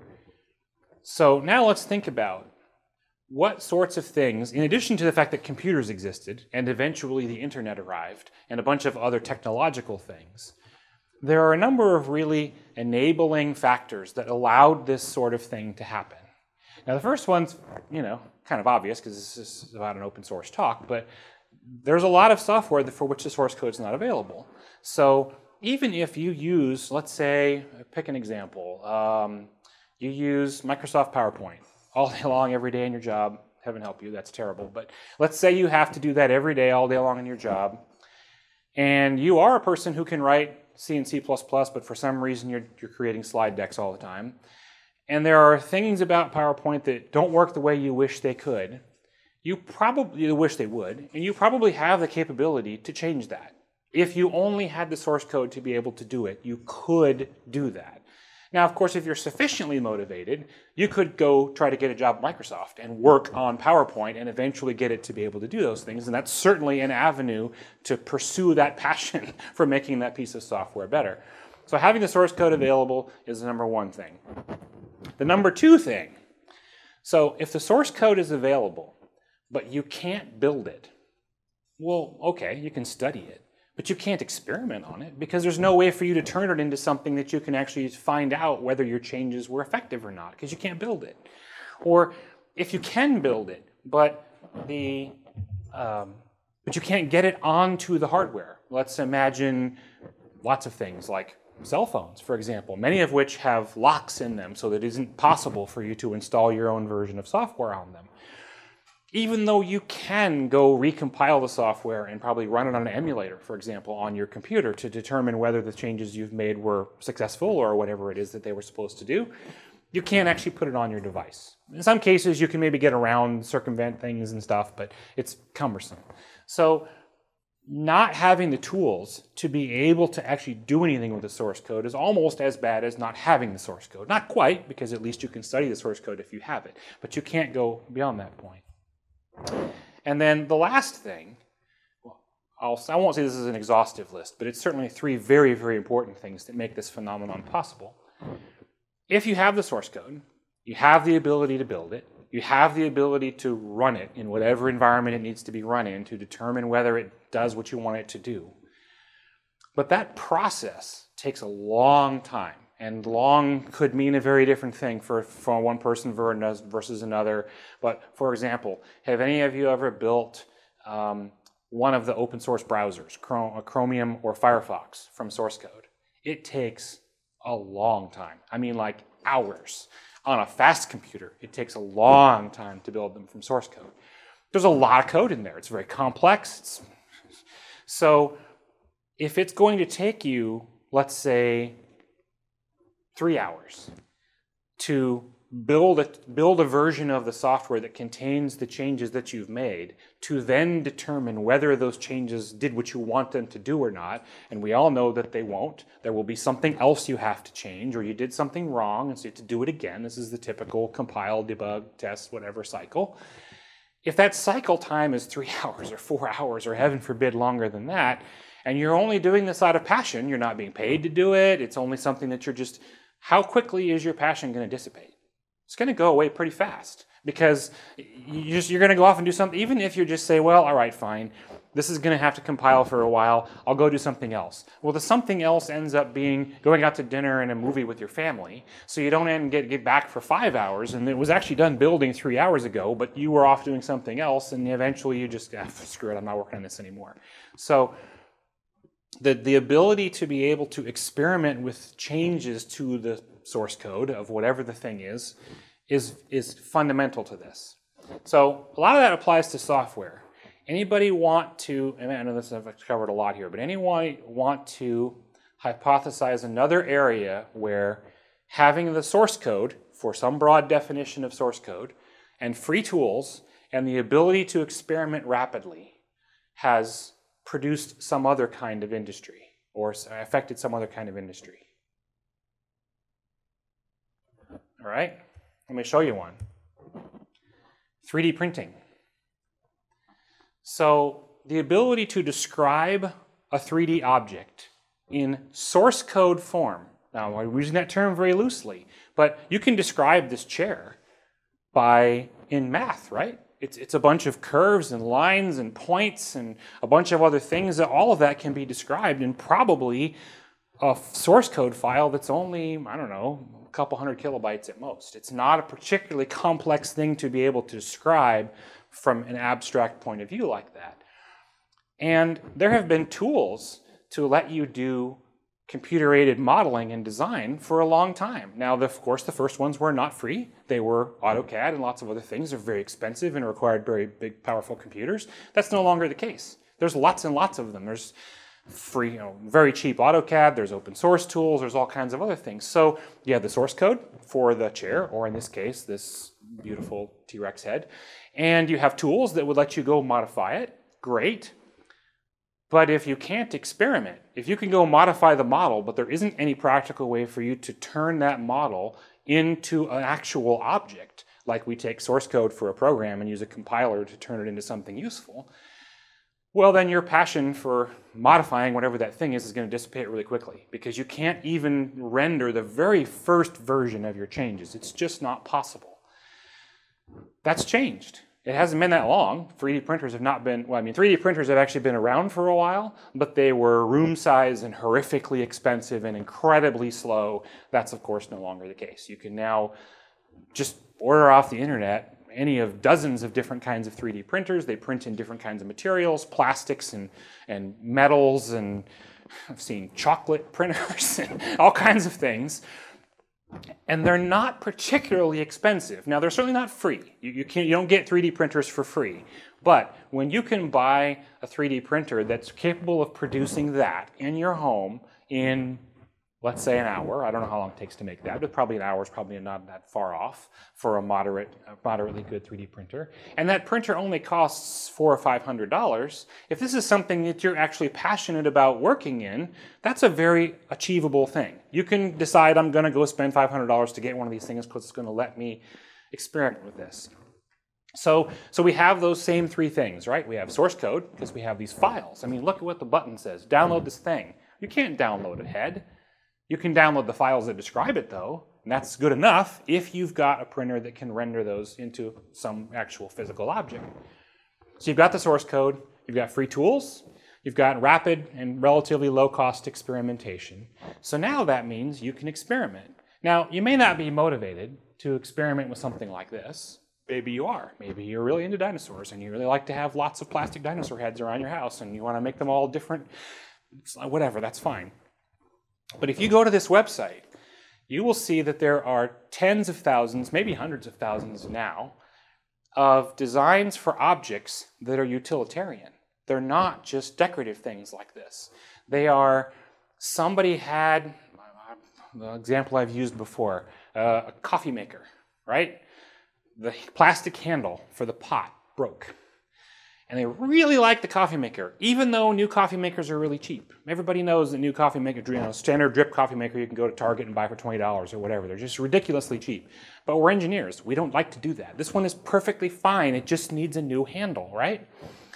So now let's think about what sorts of things, in addition to the fact that computers existed and eventually the internet arrived and a bunch of other technological things, there are a number of really enabling factors that allowed this sort of thing to happen. Now the first one's, you know, kind of obvious because this is about an open source talk, but there's a lot of software for which the source code is not available. So even if you use, let's say, pick an example, um, you use Microsoft PowerPoint all day long, every day in your job. Heaven help you, that's terrible. But let's say you have to do that every day, all day long in your job. And you are a person who can write C and C plus plus, but for some reason you're, you're creating slide decks all the time. And there are things about PowerPoint that don't work the way you wish they could. You probably you wish they would, and you probably have the capability to change that. If you only had the source code to be able to do it, you could do that. Now, of course, if you're sufficiently motivated, you could go try to get a job at Microsoft and work on PowerPoint and eventually get it to be able to do those things. And that's certainly an avenue to pursue that passion for making that piece of software better. So having the source code available is the number one thing. The number two thing, so if the source code is available, but you can't build it, well, okay, you can study it. But you can't experiment on it because there's no way for you to turn it into something that you can actually find out whether your changes were effective or not because you can't build it. Or if you can build it, but the um, but you can't get it onto the hardware. Let's imagine lots of things like cell phones, for example, many of which have locks in them so that it isn't possible for you to install your own version of software on them. Even though you can go recompile the software and probably run it on an emulator, for example, on your computer to determine whether the changes you've made were successful or whatever it is that they were supposed to do, you can't actually put it on your device. In some cases, you can maybe get around, circumvent things and stuff, but it's cumbersome. So not having the tools to be able to actually do anything with the source code is almost as bad as not having the source code. Not quite, because at least you can study the source code if you have it, but you can't go beyond that point. And then the last thing, well, I'll, I won't say this is an exhaustive list, but it's certainly three very, very important things that make this phenomenon possible. If you have the source code, you have the ability to build it, you have the ability to run it in whatever environment it needs to be run in to determine whether it does what you want it to do. But that process takes a long time. And long could mean a very different thing for, for one person versus another. But for example, have any of you ever built um, one of the open source browsers, Chromium or Firefox, from source code? It takes a long time. I mean, like hours. On a fast computer, it takes a long time to build them from source code. There's a lot of code in there. It's very complex. It's... So if it's going to take you, let's say, three hours to build a, build a version of the software that contains the changes that you've made, to then determine whether those changes did what you want them to do or not, and we all know that they won't. There will be something else you have to change, or you did something wrong, and so you have to do it again. This is the typical compile, debug, test, whatever cycle. If that cycle time is three hours or four hours, or heaven forbid longer than that, and you're only doing this out of passion, you're not being paid to do it, it's only something that you're just... How quickly is your passion going to dissipate? it's going to go away pretty fast because you just, you're going to go off and do something. Even if you just say, well, all right, fine, this is going to have to compile for a while, I'll go do something else. Well, the something else ends up being going out to dinner and a movie with your family, so you don't end get, get back for five hours, and it was actually done building three hours ago, but you were off doing something else, and eventually you just, ah, screw it, I'm not working on this anymore. So the, the ability to be able to experiment with changes to the source code of whatever the thing is, is, is fundamental to this. So a lot of that applies to software. Anybody want to, and I know this I've covered a lot here, but anyone want to hypothesize another area where having the source code for some broad definition of source code and free tools and the ability to experiment rapidly has produced some other kind of industry or affected some other kind of industry? All right, let me show you one. three D printing. So the ability to describe a three D object in source code form. Now, I'm using that term very loosely, but you can describe this chair by in math, right? It's, it's a bunch of curves and lines and points and a bunch of other things. That all of that can be described in probably a source code file that's only, I don't know, a couple hundred kilobytes at most. It's not a particularly complex thing to be able to describe from an abstract point of view like that. And there have been tools to let you do computer-aided modeling and design for a long time. Now, the, of course, the first ones were not free. They were AutoCAD and lots of other things. They're very expensive and required very big, powerful computers. That's no longer the case. There's lots and lots of them. There's free, you know, very cheap AutoCAD. There's open source tools. There's all kinds of other things. So you have the source code for the chair, or in this case, this beautiful T-Rex head. And you have tools that would let you go modify it. Great. But if you can't experiment, if you can go modify the model, but there isn't any practical way for you to turn that model into an actual object, like we take source code for a program and use a compiler to turn it into something useful, well, then your passion for modifying whatever that thing is is going to dissipate really quickly, because you can't even render the very first version of your changes. It's just not possible. That's changed. It hasn't been that long. three D printers have not been, well, I mean, three D printers have actually been around for a while, but they were room size and horrifically expensive and incredibly slow. That's, of course, no longer the case. You can now just order off the internet any of dozens of different kinds of three D printers. They print in different kinds of materials, plastics and, and metals, and I've seen chocolate printers and all kinds of things. And they're not particularly expensive. Now, they're certainly not free. You, you, can't, you don't get three D printers for free. But when you can buy a three D printer that's capable of producing that in your home in, let's say, an hour. I don't know how long it takes to make that, but probably an hour is probably not that far off for a moderate, a moderately good three D printer. And that printer only costs four or five hundred dollars. If this is something that you're actually passionate about working in, that's a very achievable thing. You can decide, I'm going to go spend five hundred dollars to get one of these things because it's going to let me experiment with this. So, so we have those same three things, right? We have source code because we have these files. I mean, look at what the button says. Download this thing. You can't download a head. You can download the files that describe it, though, and that's good enough if you've got a printer that can render those into some actual physical object. So you've got the source code, you've got free tools, you've got rapid and relatively low-cost experimentation. So now that means you can experiment. Now, you may not be motivated to experiment with something like this. Maybe you are. Maybe you're really into dinosaurs and you really like to have lots of plastic dinosaur heads around your house and you want to make them all different, whatever, that's fine. But if you go to this website, you will see that there are tens of thousands, maybe hundreds of thousands now, of designs for objects that are utilitarian. They're not just decorative things like this. They are, somebody had, the example I've used before, uh, a coffee maker, right? The plastic handle for the pot broke. And they really like the coffee maker, even though new coffee makers are really cheap. Everybody knows that new coffee maker, you know, standard drip coffee maker you can go to Target and buy for twenty dollars or whatever. They're just ridiculously cheap. But we're engineers. We don't like to do that. This one is perfectly fine. It just needs a new handle, right?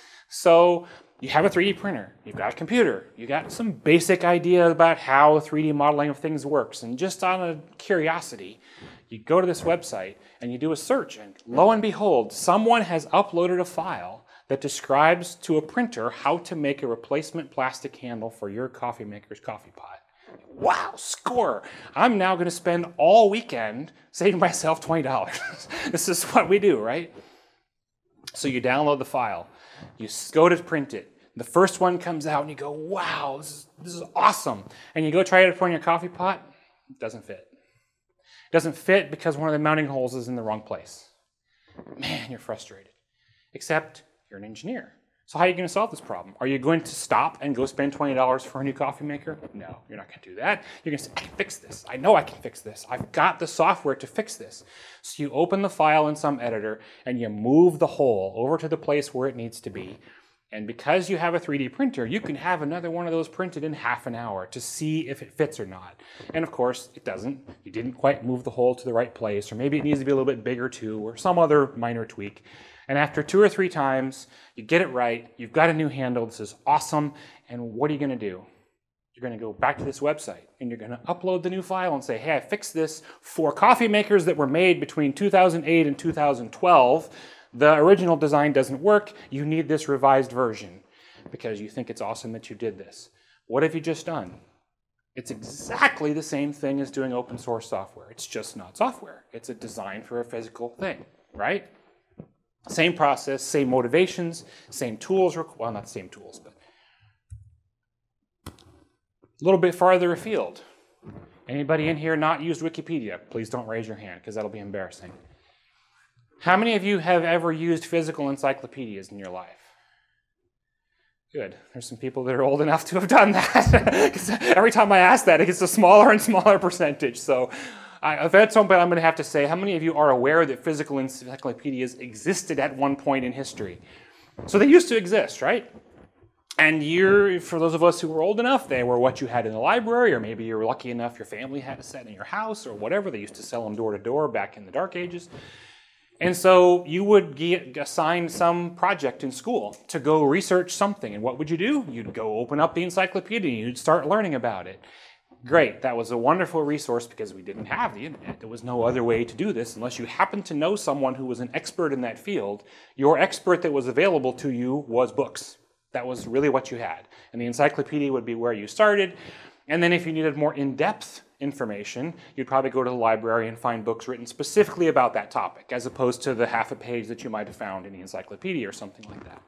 So you have a three D printer. You've got a computer. You got some basic idea about how three D modeling of things works. And just on a curiosity, You go to this website and you do a search, and lo and behold, someone has uploaded a file that describes to a printer how to make a replacement plastic handle for your coffee maker's coffee pot. Wow, score! I'm now going to spend all weekend saving myself twenty dollars. This is what we do, right? So you download the file. You go to print it. The first one comes out and you go, wow, this is, this is awesome. And you go try to put in your coffee pot. It doesn't fit. It doesn't fit because one of the mounting holes is in the wrong place. Man, you're frustrated. Except you're an engineer. So how are you going to solve this problem? Are you going to stop and go spend twenty dollars for a new coffee maker? No, you're not going to do that. You're going to say, I can fix this. I know I can fix this. I've got the software to fix this. So you open the file in some editor and you move the hole over to the place where it needs to be. And because you have a three D printer, you can have another one of those printed in half an hour to see if it fits or not. And of course, it doesn't. You didn't quite move the hole to the right place, or maybe it needs to be a little bit bigger too, or some other minor tweak. And after two or three times, you get it right, you've got a new handle, this is awesome, and what are you going to do? You're going to go back to this website, and you're going to upload the new file and say, hey, I fixed this for coffee makers that were made between two thousand eight and two thousand twelve. The original design doesn't work, you need this revised version, because you think it's awesome that you did this. What have you just done? It's exactly the same thing as doing open source software. It's just not software. It's a design for a physical thing, right? Same process, same motivations, same tools, well, not the same tools, but a little bit farther afield. Anybody in here not used Wikipedia? Please don't raise your hand, because that'll be embarrassing. How many of you have ever used physical encyclopedias in your life? Good. There's some people that are old enough to have done that. Because every time I ask that, it gets a smaller and smaller percentage. So I, if at some point I'm going to have to say, how many of you are aware that physical encyclopedias existed at one point in history? So they used to exist, right? And you're, for those of us who were old enough, they were what you had in the library, or maybe you were lucky enough your family had a set in your house, or whatever. They used to sell them door to door back in the dark ages. And so you would get assigned some project in school to go research something. And what would you do? You'd go open up the encyclopedia and you'd start learning about it. Great, that was a wonderful resource because we didn't have the internet. There was no other way to do this unless you happened to know someone who was an expert in that field. Your expert that was available to you was books. That was really what you had. And the encyclopedia would be where you started. And then if you needed more in-depth information, you'd probably go to the library and find books written specifically about that topic, as opposed to the half a page that you might have found in the encyclopedia or something like that.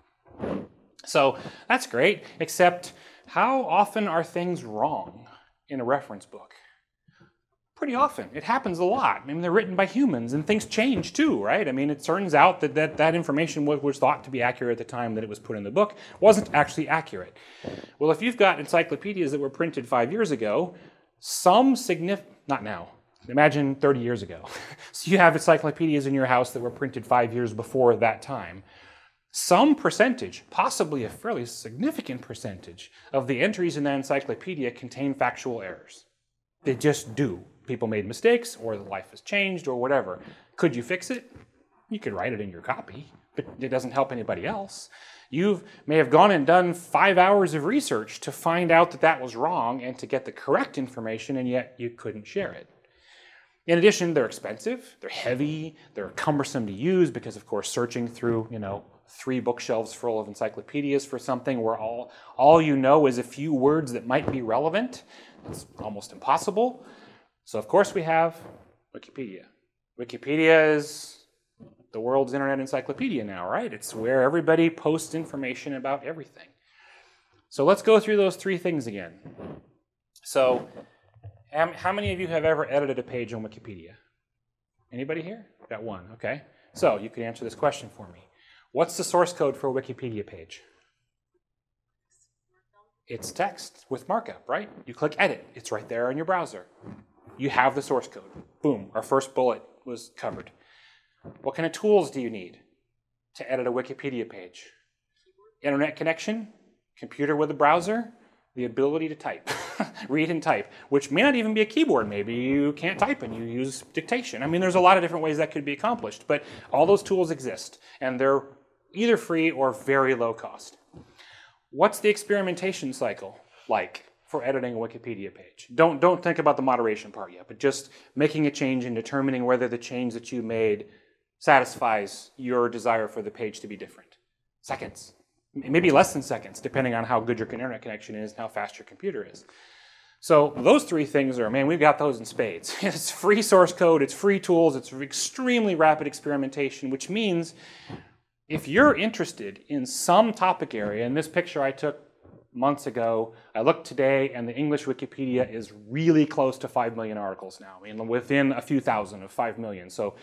So that's great, except how often are things wrong in a reference book? Pretty often. It happens a lot. I mean, they're written by humans, and things change too, right? I mean, it turns out that that, that information was, was thought to be accurate at the time that it was put in the book wasn't actually accurate. Well, if you've got encyclopedias that were printed five years ago, some significant, not now, imagine thirty years ago. So you have encyclopedias in your house that were printed five years before that time. Some percentage, possibly a fairly significant percentage, of the entries in that encyclopedia contain factual errors. They just do. People made mistakes, or the life has changed, or whatever. Could you fix it? You could write it in your copy, but it doesn't help anybody else. You may have gone and done five hours of research to find out that that was wrong and to get the correct information, and yet you couldn't share it. In addition, they're expensive, they're heavy, they're cumbersome to use because, of course, searching through, you know, three bookshelves full of encyclopedias for something where all, all you know is a few words that might be relevant, it's almost impossible. So, of course, we have Wikipedia. Wikipedia is the world's internet encyclopedia now, right? It's where everybody posts information about everything. So let's go through those three things again. So, how many of you have ever edited a page on Wikipedia? Anybody here? Got one, okay. So, you could answer this question for me. What's the source code for a Wikipedia page? It's text with markup, right? You click edit, it's right there in your browser. You have the source code. Boom, our first bullet was covered. What kind of tools do you need to edit a Wikipedia page? Internet connection, computer with a browser, the ability to type, read and type, which may not even be a keyboard. Maybe you can't type and you use dictation. I mean, there's a lot of different ways that could be accomplished, but all those tools exist, and they're either free or very low cost. What's the experimentation cycle like for editing a Wikipedia page. Don't, don't think about the moderation part yet, but just making a change and determining whether the change that you made satisfies your desire for the page to be different. Seconds. Maybe less than seconds, depending on how good your internet connection is and how fast your computer is. So those three things are, man, we've got those in spades. It's free source code, it's free tools, it's extremely rapid experimentation, which means if you're interested in some topic area, and this picture I took months ago, I looked today, and the English Wikipedia is really close to five million articles now, I mean, within a few thousand of five million. So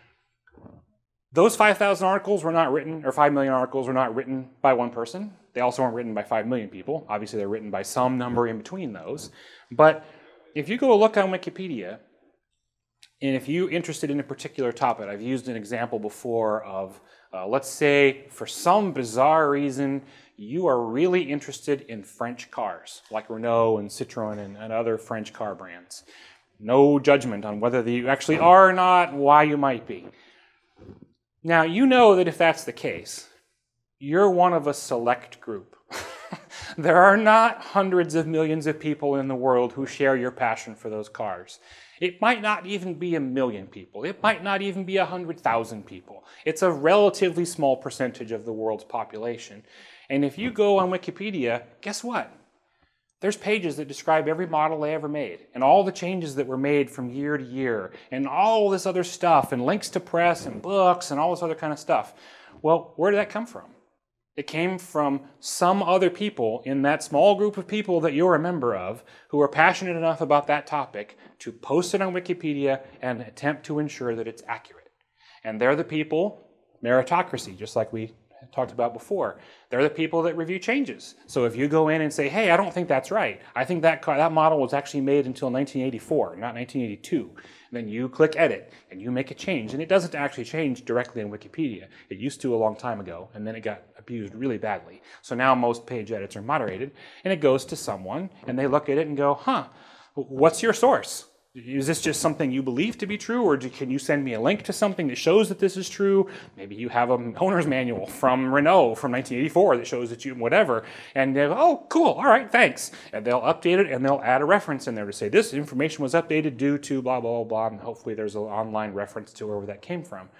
those five thousand articles were not written, or five million articles were not written by one person. They also weren't written by five million people. Obviously, they're written by some number in between those. But if you go look on Wikipedia, and if you're interested in a particular topic, I've used an example before of, uh, let's say, for some bizarre reason, you are really interested in French cars, like Renault and Citroën and, and other French car brands. No judgment on whether you actually are or not, why you might be. Now, you know that if that's the case, you're one of a select group. There are not hundreds of millions of people in the world who share your passion for those cars. It might not even be a million people. It might not even be a hundred thousand people. It's a relatively small percentage of the world's population. And if you go on Wikipedia, guess what? There's pages that describe every model they ever made, and all the changes that were made from year to year, and all this other stuff, and links to press, and books, and all this other kind of stuff. Well, where did that come from? It came from some other people in that small group of people that you're a member of who are passionate enough about that topic to post it on Wikipedia and attempt to ensure that it's accurate. And they're the people, meritocracy, just like we talked about before. They're the people that review changes. So if you go in and say, hey, I don't think that's right. I think that car, that model was actually made until nineteen eighty-four, not nineteen eighty-two. And then you click edit and you make a change. And it doesn't actually change directly in Wikipedia. It used to a long time ago, and then it got abused really badly. So now most page edits are moderated, and it goes to someone, and they look at it and go, huh, what's your source? Is this just something you believe to be true, or do, can you send me a link to something that shows that this is true? Maybe you have an owner's manual from Renault from nineteen eighty-four that shows that you, whatever, and they go, oh, cool, all right, thanks. And they'll update it, and they'll add a reference in there to say, this information was updated due to blah, blah, blah, and hopefully there's an online reference to wherever that came from.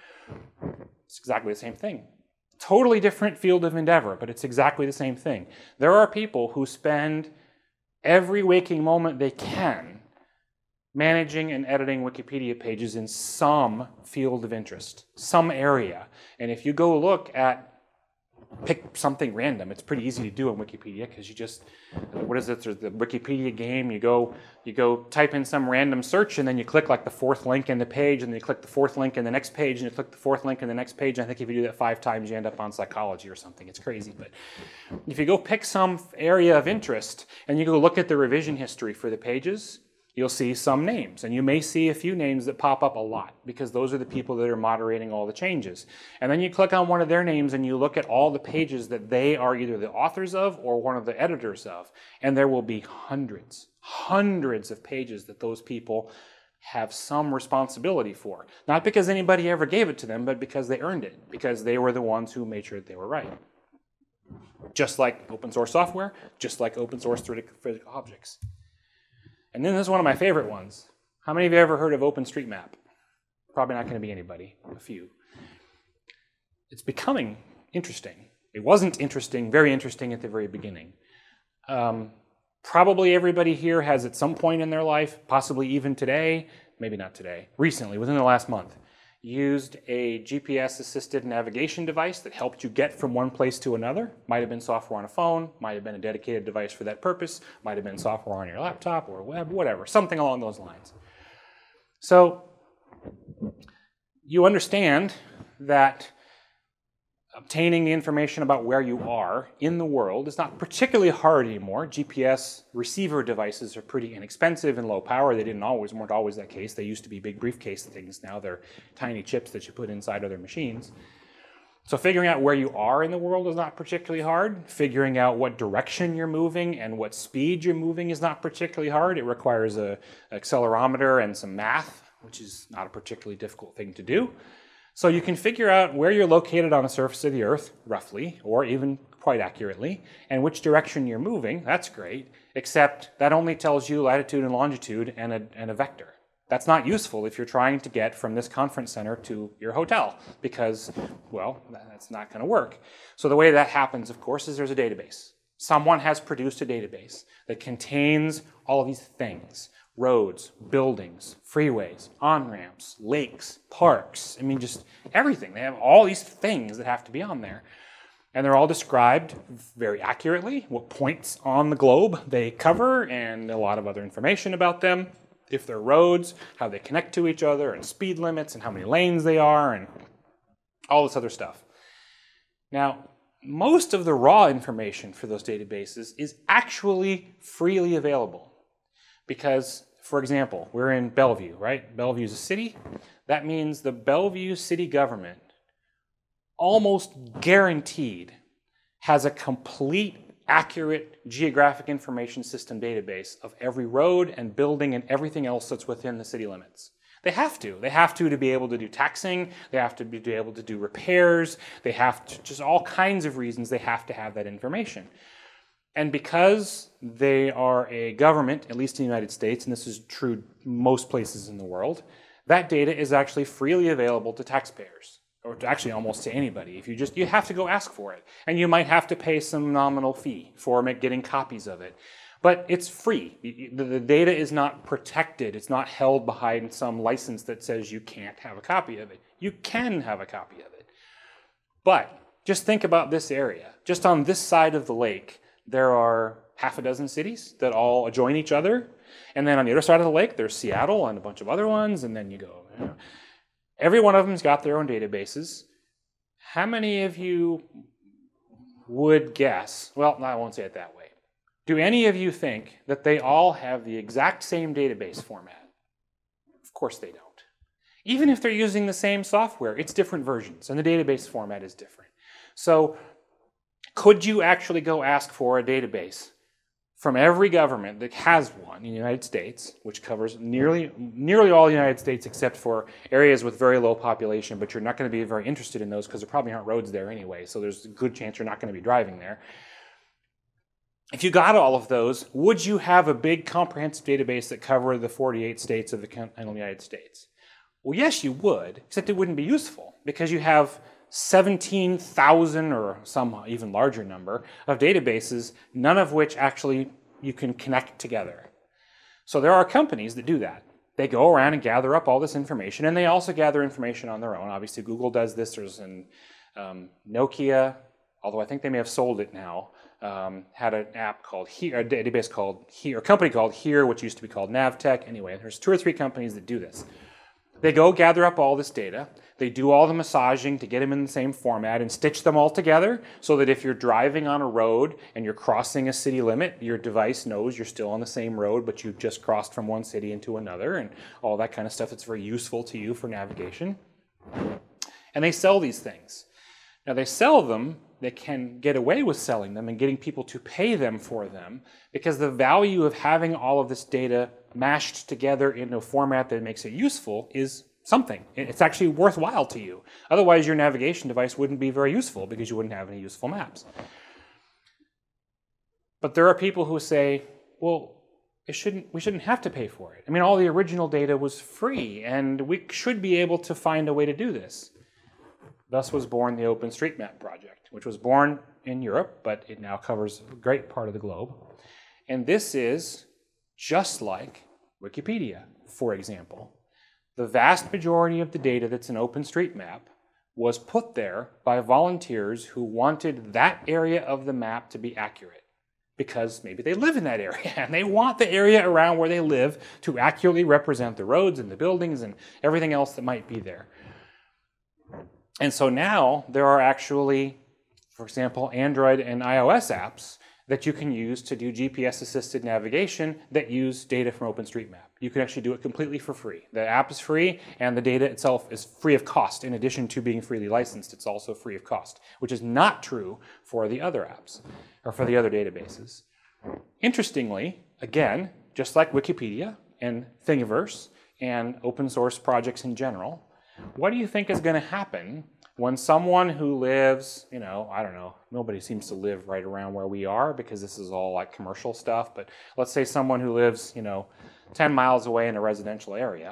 It's exactly the same thing. Totally different field of endeavor, but it's exactly the same thing. There are people who spend every waking moment they can managing and editing Wikipedia pages in some field of interest, some area. And if you go look at, pick something random, it's pretty easy to do on Wikipedia because you just, what is it, there's the Wikipedia game, you go you go type in some random search and then you click like the fourth link in the page and then you click the fourth link in the next page and you click the fourth link in the next page. And I think if you do that five times, you end up on psychology or something. It's crazy. But if you go pick some area of interest and you go look at the revision history for the pages, you'll see some names, and you may see a few names that pop up a lot because those are the people that are moderating all the changes. And then you click on one of their names and you look at all the pages that they are either the authors of or one of the editors of, and there will be hundreds, hundreds of pages that those people have some responsibility for. Not because anybody ever gave it to them, but because they earned it, because they were the ones who made sure that they were right. Just like open source software, just like open source physical objects. And then this is one of my favorite ones. How many of you ever heard of OpenStreetMap? Probably not going to be anybody, a few. It's becoming interesting. It wasn't interesting, very interesting at the very beginning. Um, probably everybody here has at some point in their life, possibly even today, maybe not today, recently, within the last month, used a G P S-assisted navigation device that helped you get from one place to another. Might have been software on a phone, might have been a dedicated device for that purpose, might have been software on your laptop or web, whatever, something along those lines. So you understand that obtaining the information about where you are in the world is not particularly hard anymore. G P S receiver devices are pretty inexpensive and low power. They didn't always, weren't always that case. They used to be big briefcase things. Now they're tiny chips that you put inside other machines. So figuring out where you are in the world is not particularly hard. Figuring out what direction you're moving and what speed you're moving is not particularly hard. It requires an accelerometer and some math, which is not a particularly difficult thing to do. So you can figure out where you're located on the surface of the Earth, roughly, or even quite accurately, and which direction you're moving, that's great, except that only tells you latitude and longitude and a, and a vector. That's not useful if you're trying to get from this conference center to your hotel because, well, that's not going to work. So the way that happens, of course, is there's a database. Someone has produced a database that contains all of these things: roads, buildings, freeways, on-ramps, lakes, parks. I mean, just everything. They have all these things that have to be on there. And they're all described very accurately, what points on the globe they cover, and a lot of other information about them. If they're roads, how they connect to each other, and speed limits, and how many lanes they are, and all this other stuff. Now, most of the raw information for those databases is actually freely available. Because, for example, we're in Bellevue, right? Bellevue's a city. That means the Bellevue city government, almost guaranteed, has a complete, accurate geographic information system database of every road and building and everything else that's within the city limits. They have to. They have to to be able to do taxing. They have to be able to do repairs. They have to, just all kinds of reasons they have to have that information. And because they are a government, at least in the United States, and this is true most places in the world, that data is actually freely available to taxpayers, or to actually almost to anybody. If you just, you have to go ask for it. And you might have to pay some nominal fee for getting copies of it. But it's free. The data is not protected. It's not held behind some license that says you can't have a copy of it. You can have a copy of it. But just think about this area. Just on this side of the lake, there are half a dozen cities that all adjoin each other. And then on the other side of the lake, there's Seattle and a bunch of other ones. And then you go, you know, every one of them's got their own databases. How many of you would guess, well, no, I won't say it that way. Do any of you think that they all have the exact same database format? Of course they don't. Even if they're using the same software, it's different versions, and the database format is different. So could you actually go ask for a database from every government that has one in the United States, which covers nearly, nearly all the United States except for areas with very low population, but you're not going to be very interested in those because there probably aren't roads there anyway, so there's a good chance you're not going to be driving there. If you got all of those, would you have a big comprehensive database that covered the forty-eight states of the continental United States? Well, yes, you would, except it wouldn't be useful because you have seventeen thousand or some even larger number of databases, none of which actually you can connect together. So there are companies that do that. They go around and gather up all this information, and they also gather information on their own. Obviously, Google does this. There's an um, Nokia, although I think they may have sold it now, um, had an app called Here, a database called Here, a company called Here, which used to be called Navtech. Anyway, there's two or three companies that do this. They go gather up all this data. They do all the massaging to get them in the same format and stitch them all together so that if you're driving on a road and you're crossing a city limit, your device knows you're still on the same road, but you've just crossed from one city into another and all that kind of stuff that's very useful to you for navigation. And they sell these things. Now they sell them, they can get away with selling them and getting people to pay them for them because the value of having all of this data mashed together in a format that makes it useful is something. It's actually worthwhile to you. Otherwise, your navigation device wouldn't be very useful because you wouldn't have any useful maps. But there are people who say, well, it shouldn't, we shouldn't have to pay for it. I mean, all the original data was free, and we should be able to find a way to do this. Thus was born the OpenStreetMap project, which was born in Europe, but it now covers a great part of the globe. And this is just like Wikipedia, for example. The vast majority of the data that's in OpenStreetMap was put there by volunteers who wanted that area of the map to be accurate because maybe they live in that area and they want the area around where they live to accurately represent the roads and the buildings and everything else that might be there. And so now there are actually, for example, Android and iOS apps that you can use to do G P S-assisted navigation that use data from OpenStreetMap. You can actually do it completely for free. The app is free, and the data itself is free of cost. In addition to being freely licensed, it's also free of cost, which is not true for the other apps, or for the other databases. Interestingly, again, just like Wikipedia and Thingiverse and open source projects in general, what do you think is going to happen when someone who lives, you know, I don't know, nobody seems to live right around where we are because this is all like commercial stuff, but let's say someone who lives, you know, ten miles away in a residential area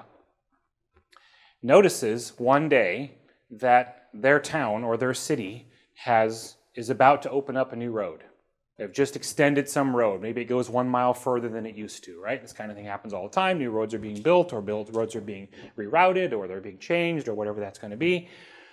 notices one day that their town or their city has is about to open up a new road. They've just extended some road. Maybe it goes one mile further than it used to, right? This kind of thing happens all the time. New roads are being built, or built roads are being rerouted, or they're being changed, or whatever that's going to be.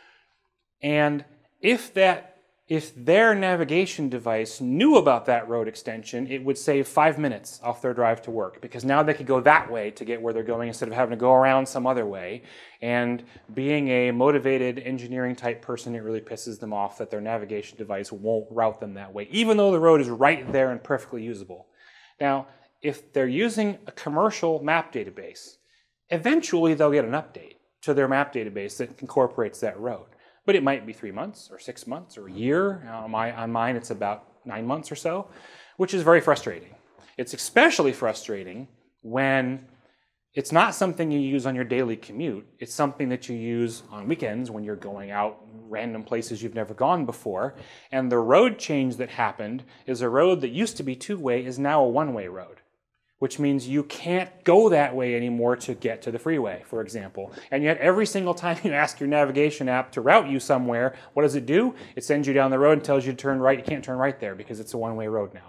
And if that If their navigation device knew about that road extension, it would save five minutes off their drive to work, because now they could go that way to get where they're going instead of having to go around some other way. And being a motivated engineering type person, it really pisses them off that their navigation device won't route them that way, even though the road is right there and perfectly usable. Now, if they're using a commercial map database, eventually they'll get an update to their map database that incorporates that road. But it might be three months or six months or a year. On, my, on mine, it's about nine months or so, which is very frustrating. It's especially frustrating when it's not something you use on your daily commute. It's something that you use on weekends when you're going out random places you've never gone before. And the road change that happened is a road that used to be two-way is now a one-way road, which means you can't go that way anymore to get to the freeway, for example. And yet every single time you ask your navigation app to route you somewhere, what does it do? It sends you down the road and tells you to turn right. You can't turn right there because it's a one-way road now.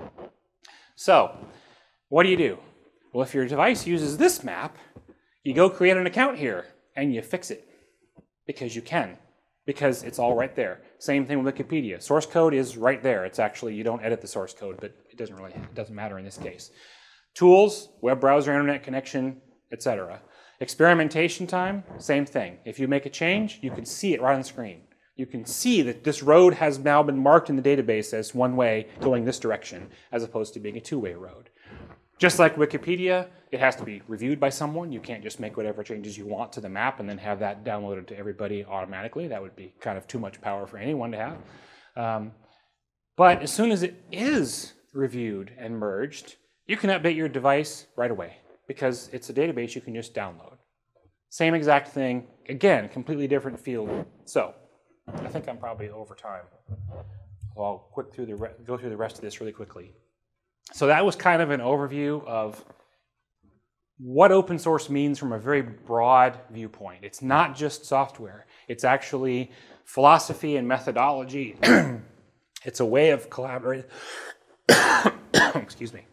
So what do you do? Well, if your device uses this map, you go create an account here and you fix it because you can, because it's all right there. Same thing with Wikipedia. Source code is right there. It's actually, you don't edit the source code, but it doesn't really, it doesn't matter in this case. Tools, web browser, internet connection, et cetera. Experimentation time, same thing. If you make a change, you can see it right on the screen. You can see that this road has now been marked in the database as one way going this direction, as opposed to being a two-way road. Just like Wikipedia, it has to be reviewed by someone. You can't just make whatever changes you want to the map and then have that downloaded to everybody automatically. That would be kind of too much power for anyone to have. Um, but as soon as it is reviewed and merged, you can update your device right away because it's a database you can just download. Same exact thing. Again, completely different field. So I think I'm probably over time. So I'll quick through the re- go through the rest of this really quickly. So that was kind of an overview of what open source means from a very broad viewpoint. It's not just software. It's actually philosophy and methodology. It's a way of collaborating. Excuse me.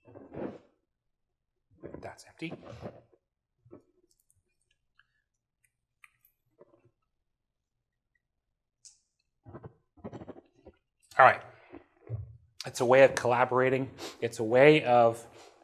That's empty. All right. It's a way of collaborating. It's a way of,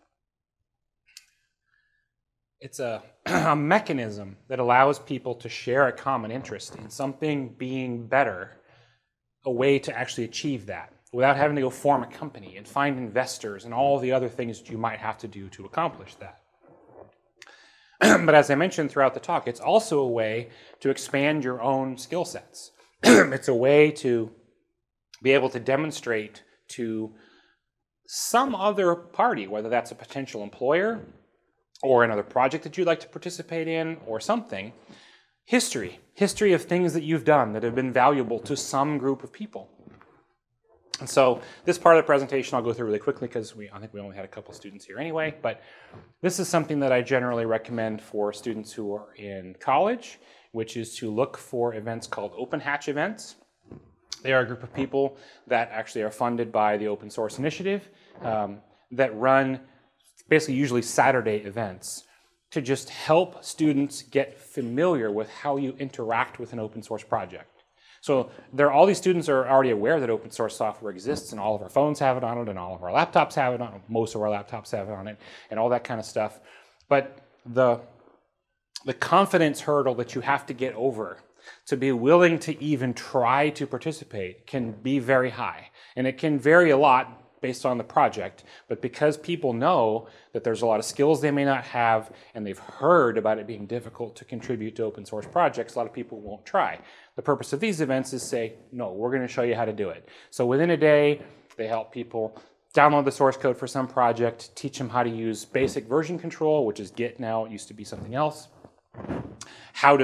it's a, a mechanism that allows people to share a common interest in something being better, a way to actually achieve that without having to go form a company and find investors and all the other things that you might have to do to accomplish that. But as I mentioned throughout the talk, it's also a way to expand your own skill sets. It's a way to be able to demonstrate to some other party, whether that's a potential employer or another project that you'd like to participate in or something, history, history of things that you've done that have been valuable to some group of people. And so this part of the presentation I'll go through really quickly because we I think we only had a couple students here anyway, but this is something that I generally recommend for students who are in college, which is to look for events called Open Hatch events. They are a group of people that actually are funded by the Open Source Initiative um, that run basically usually Saturday events to just help students get familiar with how you interact with an open source project. So there, all these students are already aware that open source software exists, and all of our phones have it on it, and all of our laptops have it on it, most of our laptops have it on it, and all that kind of stuff. But the, the confidence hurdle that you have to get over to be willing to even try to participate can be very high. And it can vary a lot based on the project, but because people know that there's a lot of skills they may not have, and they've heard about it being difficult to contribute to open source projects, a lot of people won't try. The purpose of these events is say, no, we're going to show you how to do it. So within a day, they help people download the source code for some project, teach them how to use basic version control, which is Git now, it used to be something else, how to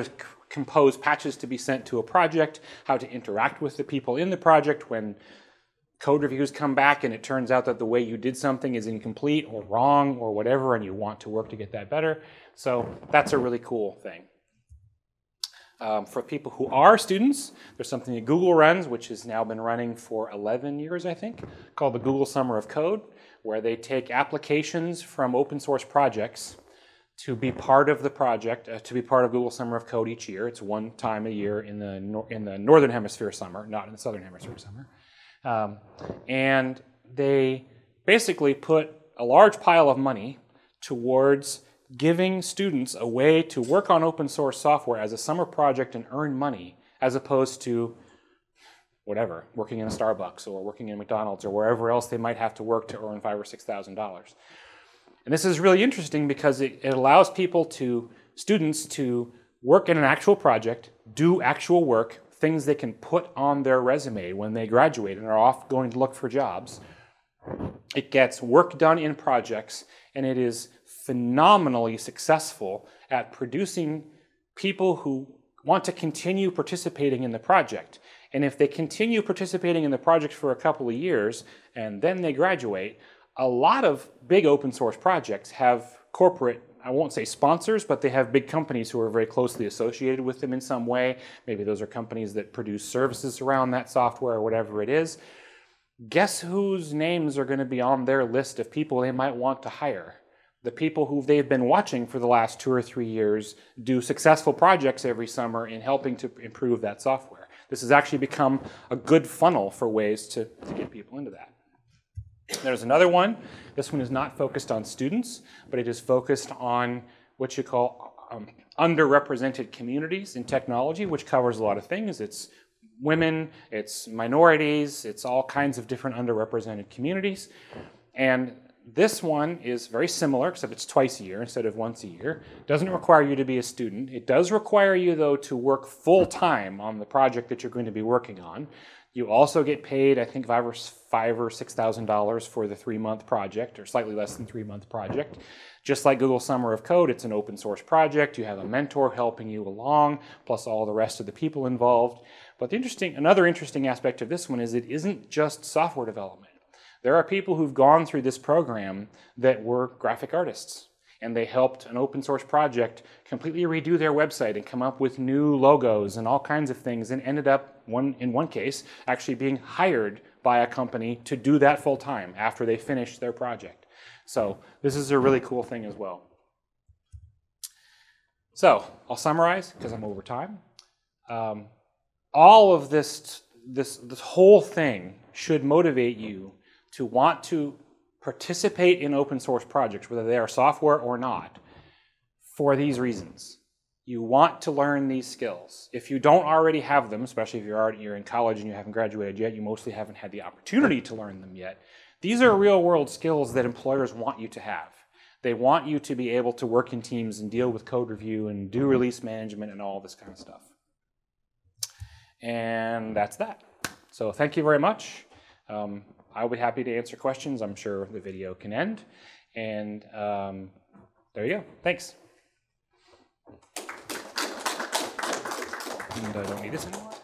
compose patches to be sent to a project, how to interact with the people in the project when code reviews come back and it turns out that the way you did something is incomplete or wrong or whatever, and you want to work to get that better. So that's a really cool thing. Um, for people who are students, there's something that Google runs, which has now been running for eleven years, I think, called the Google Summer of Code, where they take applications from open source projects to be part of the project, uh, to be part of Google Summer of Code each year. It's one time a year in the, nor in the Northern Hemisphere summer, not in the Southern Hemisphere summer. Um, and they basically put a large pile of money towards giving students a way to work on open source software as a summer project and earn money, as opposed to whatever, working in a Starbucks or working in McDonald's or wherever else they might have to work to earn five or six thousand dollars. And this is really interesting because it, it allows people to, students to work in an actual project, do actual work, things they can put on their resume when they graduate and are off going to look for jobs. It gets work done in projects, and it is phenomenally successful at producing people who want to continue participating in the project. And if they continue participating in the project for a couple of years and then they graduate, a lot of big open source projects have corporate, I won't say sponsors, but they have big companies who are very closely associated with them in some way. Maybe those are companies that produce services around that software or whatever it is. Guess whose names are going to be on their list of people they might want to hire? The people who they've been watching for the last two or three years do successful projects every summer in helping to improve that software. This has actually become a good funnel for ways to, to get people into that. There's another one. This one is not focused on students, but it is focused on what you call um, underrepresented communities in technology, which covers a lot of things. It's women, it's minorities, it's all kinds of different underrepresented communities. And this one is very similar, except it's twice a year instead of once a year. It doesn't require you to be a student. It does require you, though, to work full-time on the project that you're going to be working on. You also get paid, I think, five or five or six thousand dollars for the three-month project, or slightly less than three-month project. Just like Google Summer of Code, it's an open-source project. You have a mentor helping you along, plus all the rest of the people involved. But the interesting, another interesting aspect of this one is it isn't just software development. There are people who've gone through this program that were graphic artists, and they helped an open source project completely redo their website and come up with new logos and all kinds of things, and ended up, one, in one case, actually being hired by a company to do that full time after they finished their project. So this is a really cool thing as well. So I'll summarize because I'm over time. Um, all of this, this, this whole thing should motivate you to want to participate in open source projects, whether they are software or not, for these reasons. You want to learn these skills. If you don't already have them, especially if you're, already, you're in college and you haven't graduated yet, you mostly haven't had the opportunity to learn them yet. These are real world skills that employers want you to have. They want you to be able to work in teams and deal with code review and do release management and all this kind of stuff. And that's that. So thank you very much. Um, I'll be happy to answer questions. I'm sure the video can end. And um, there you go. Thanks. And I don't need this anymore.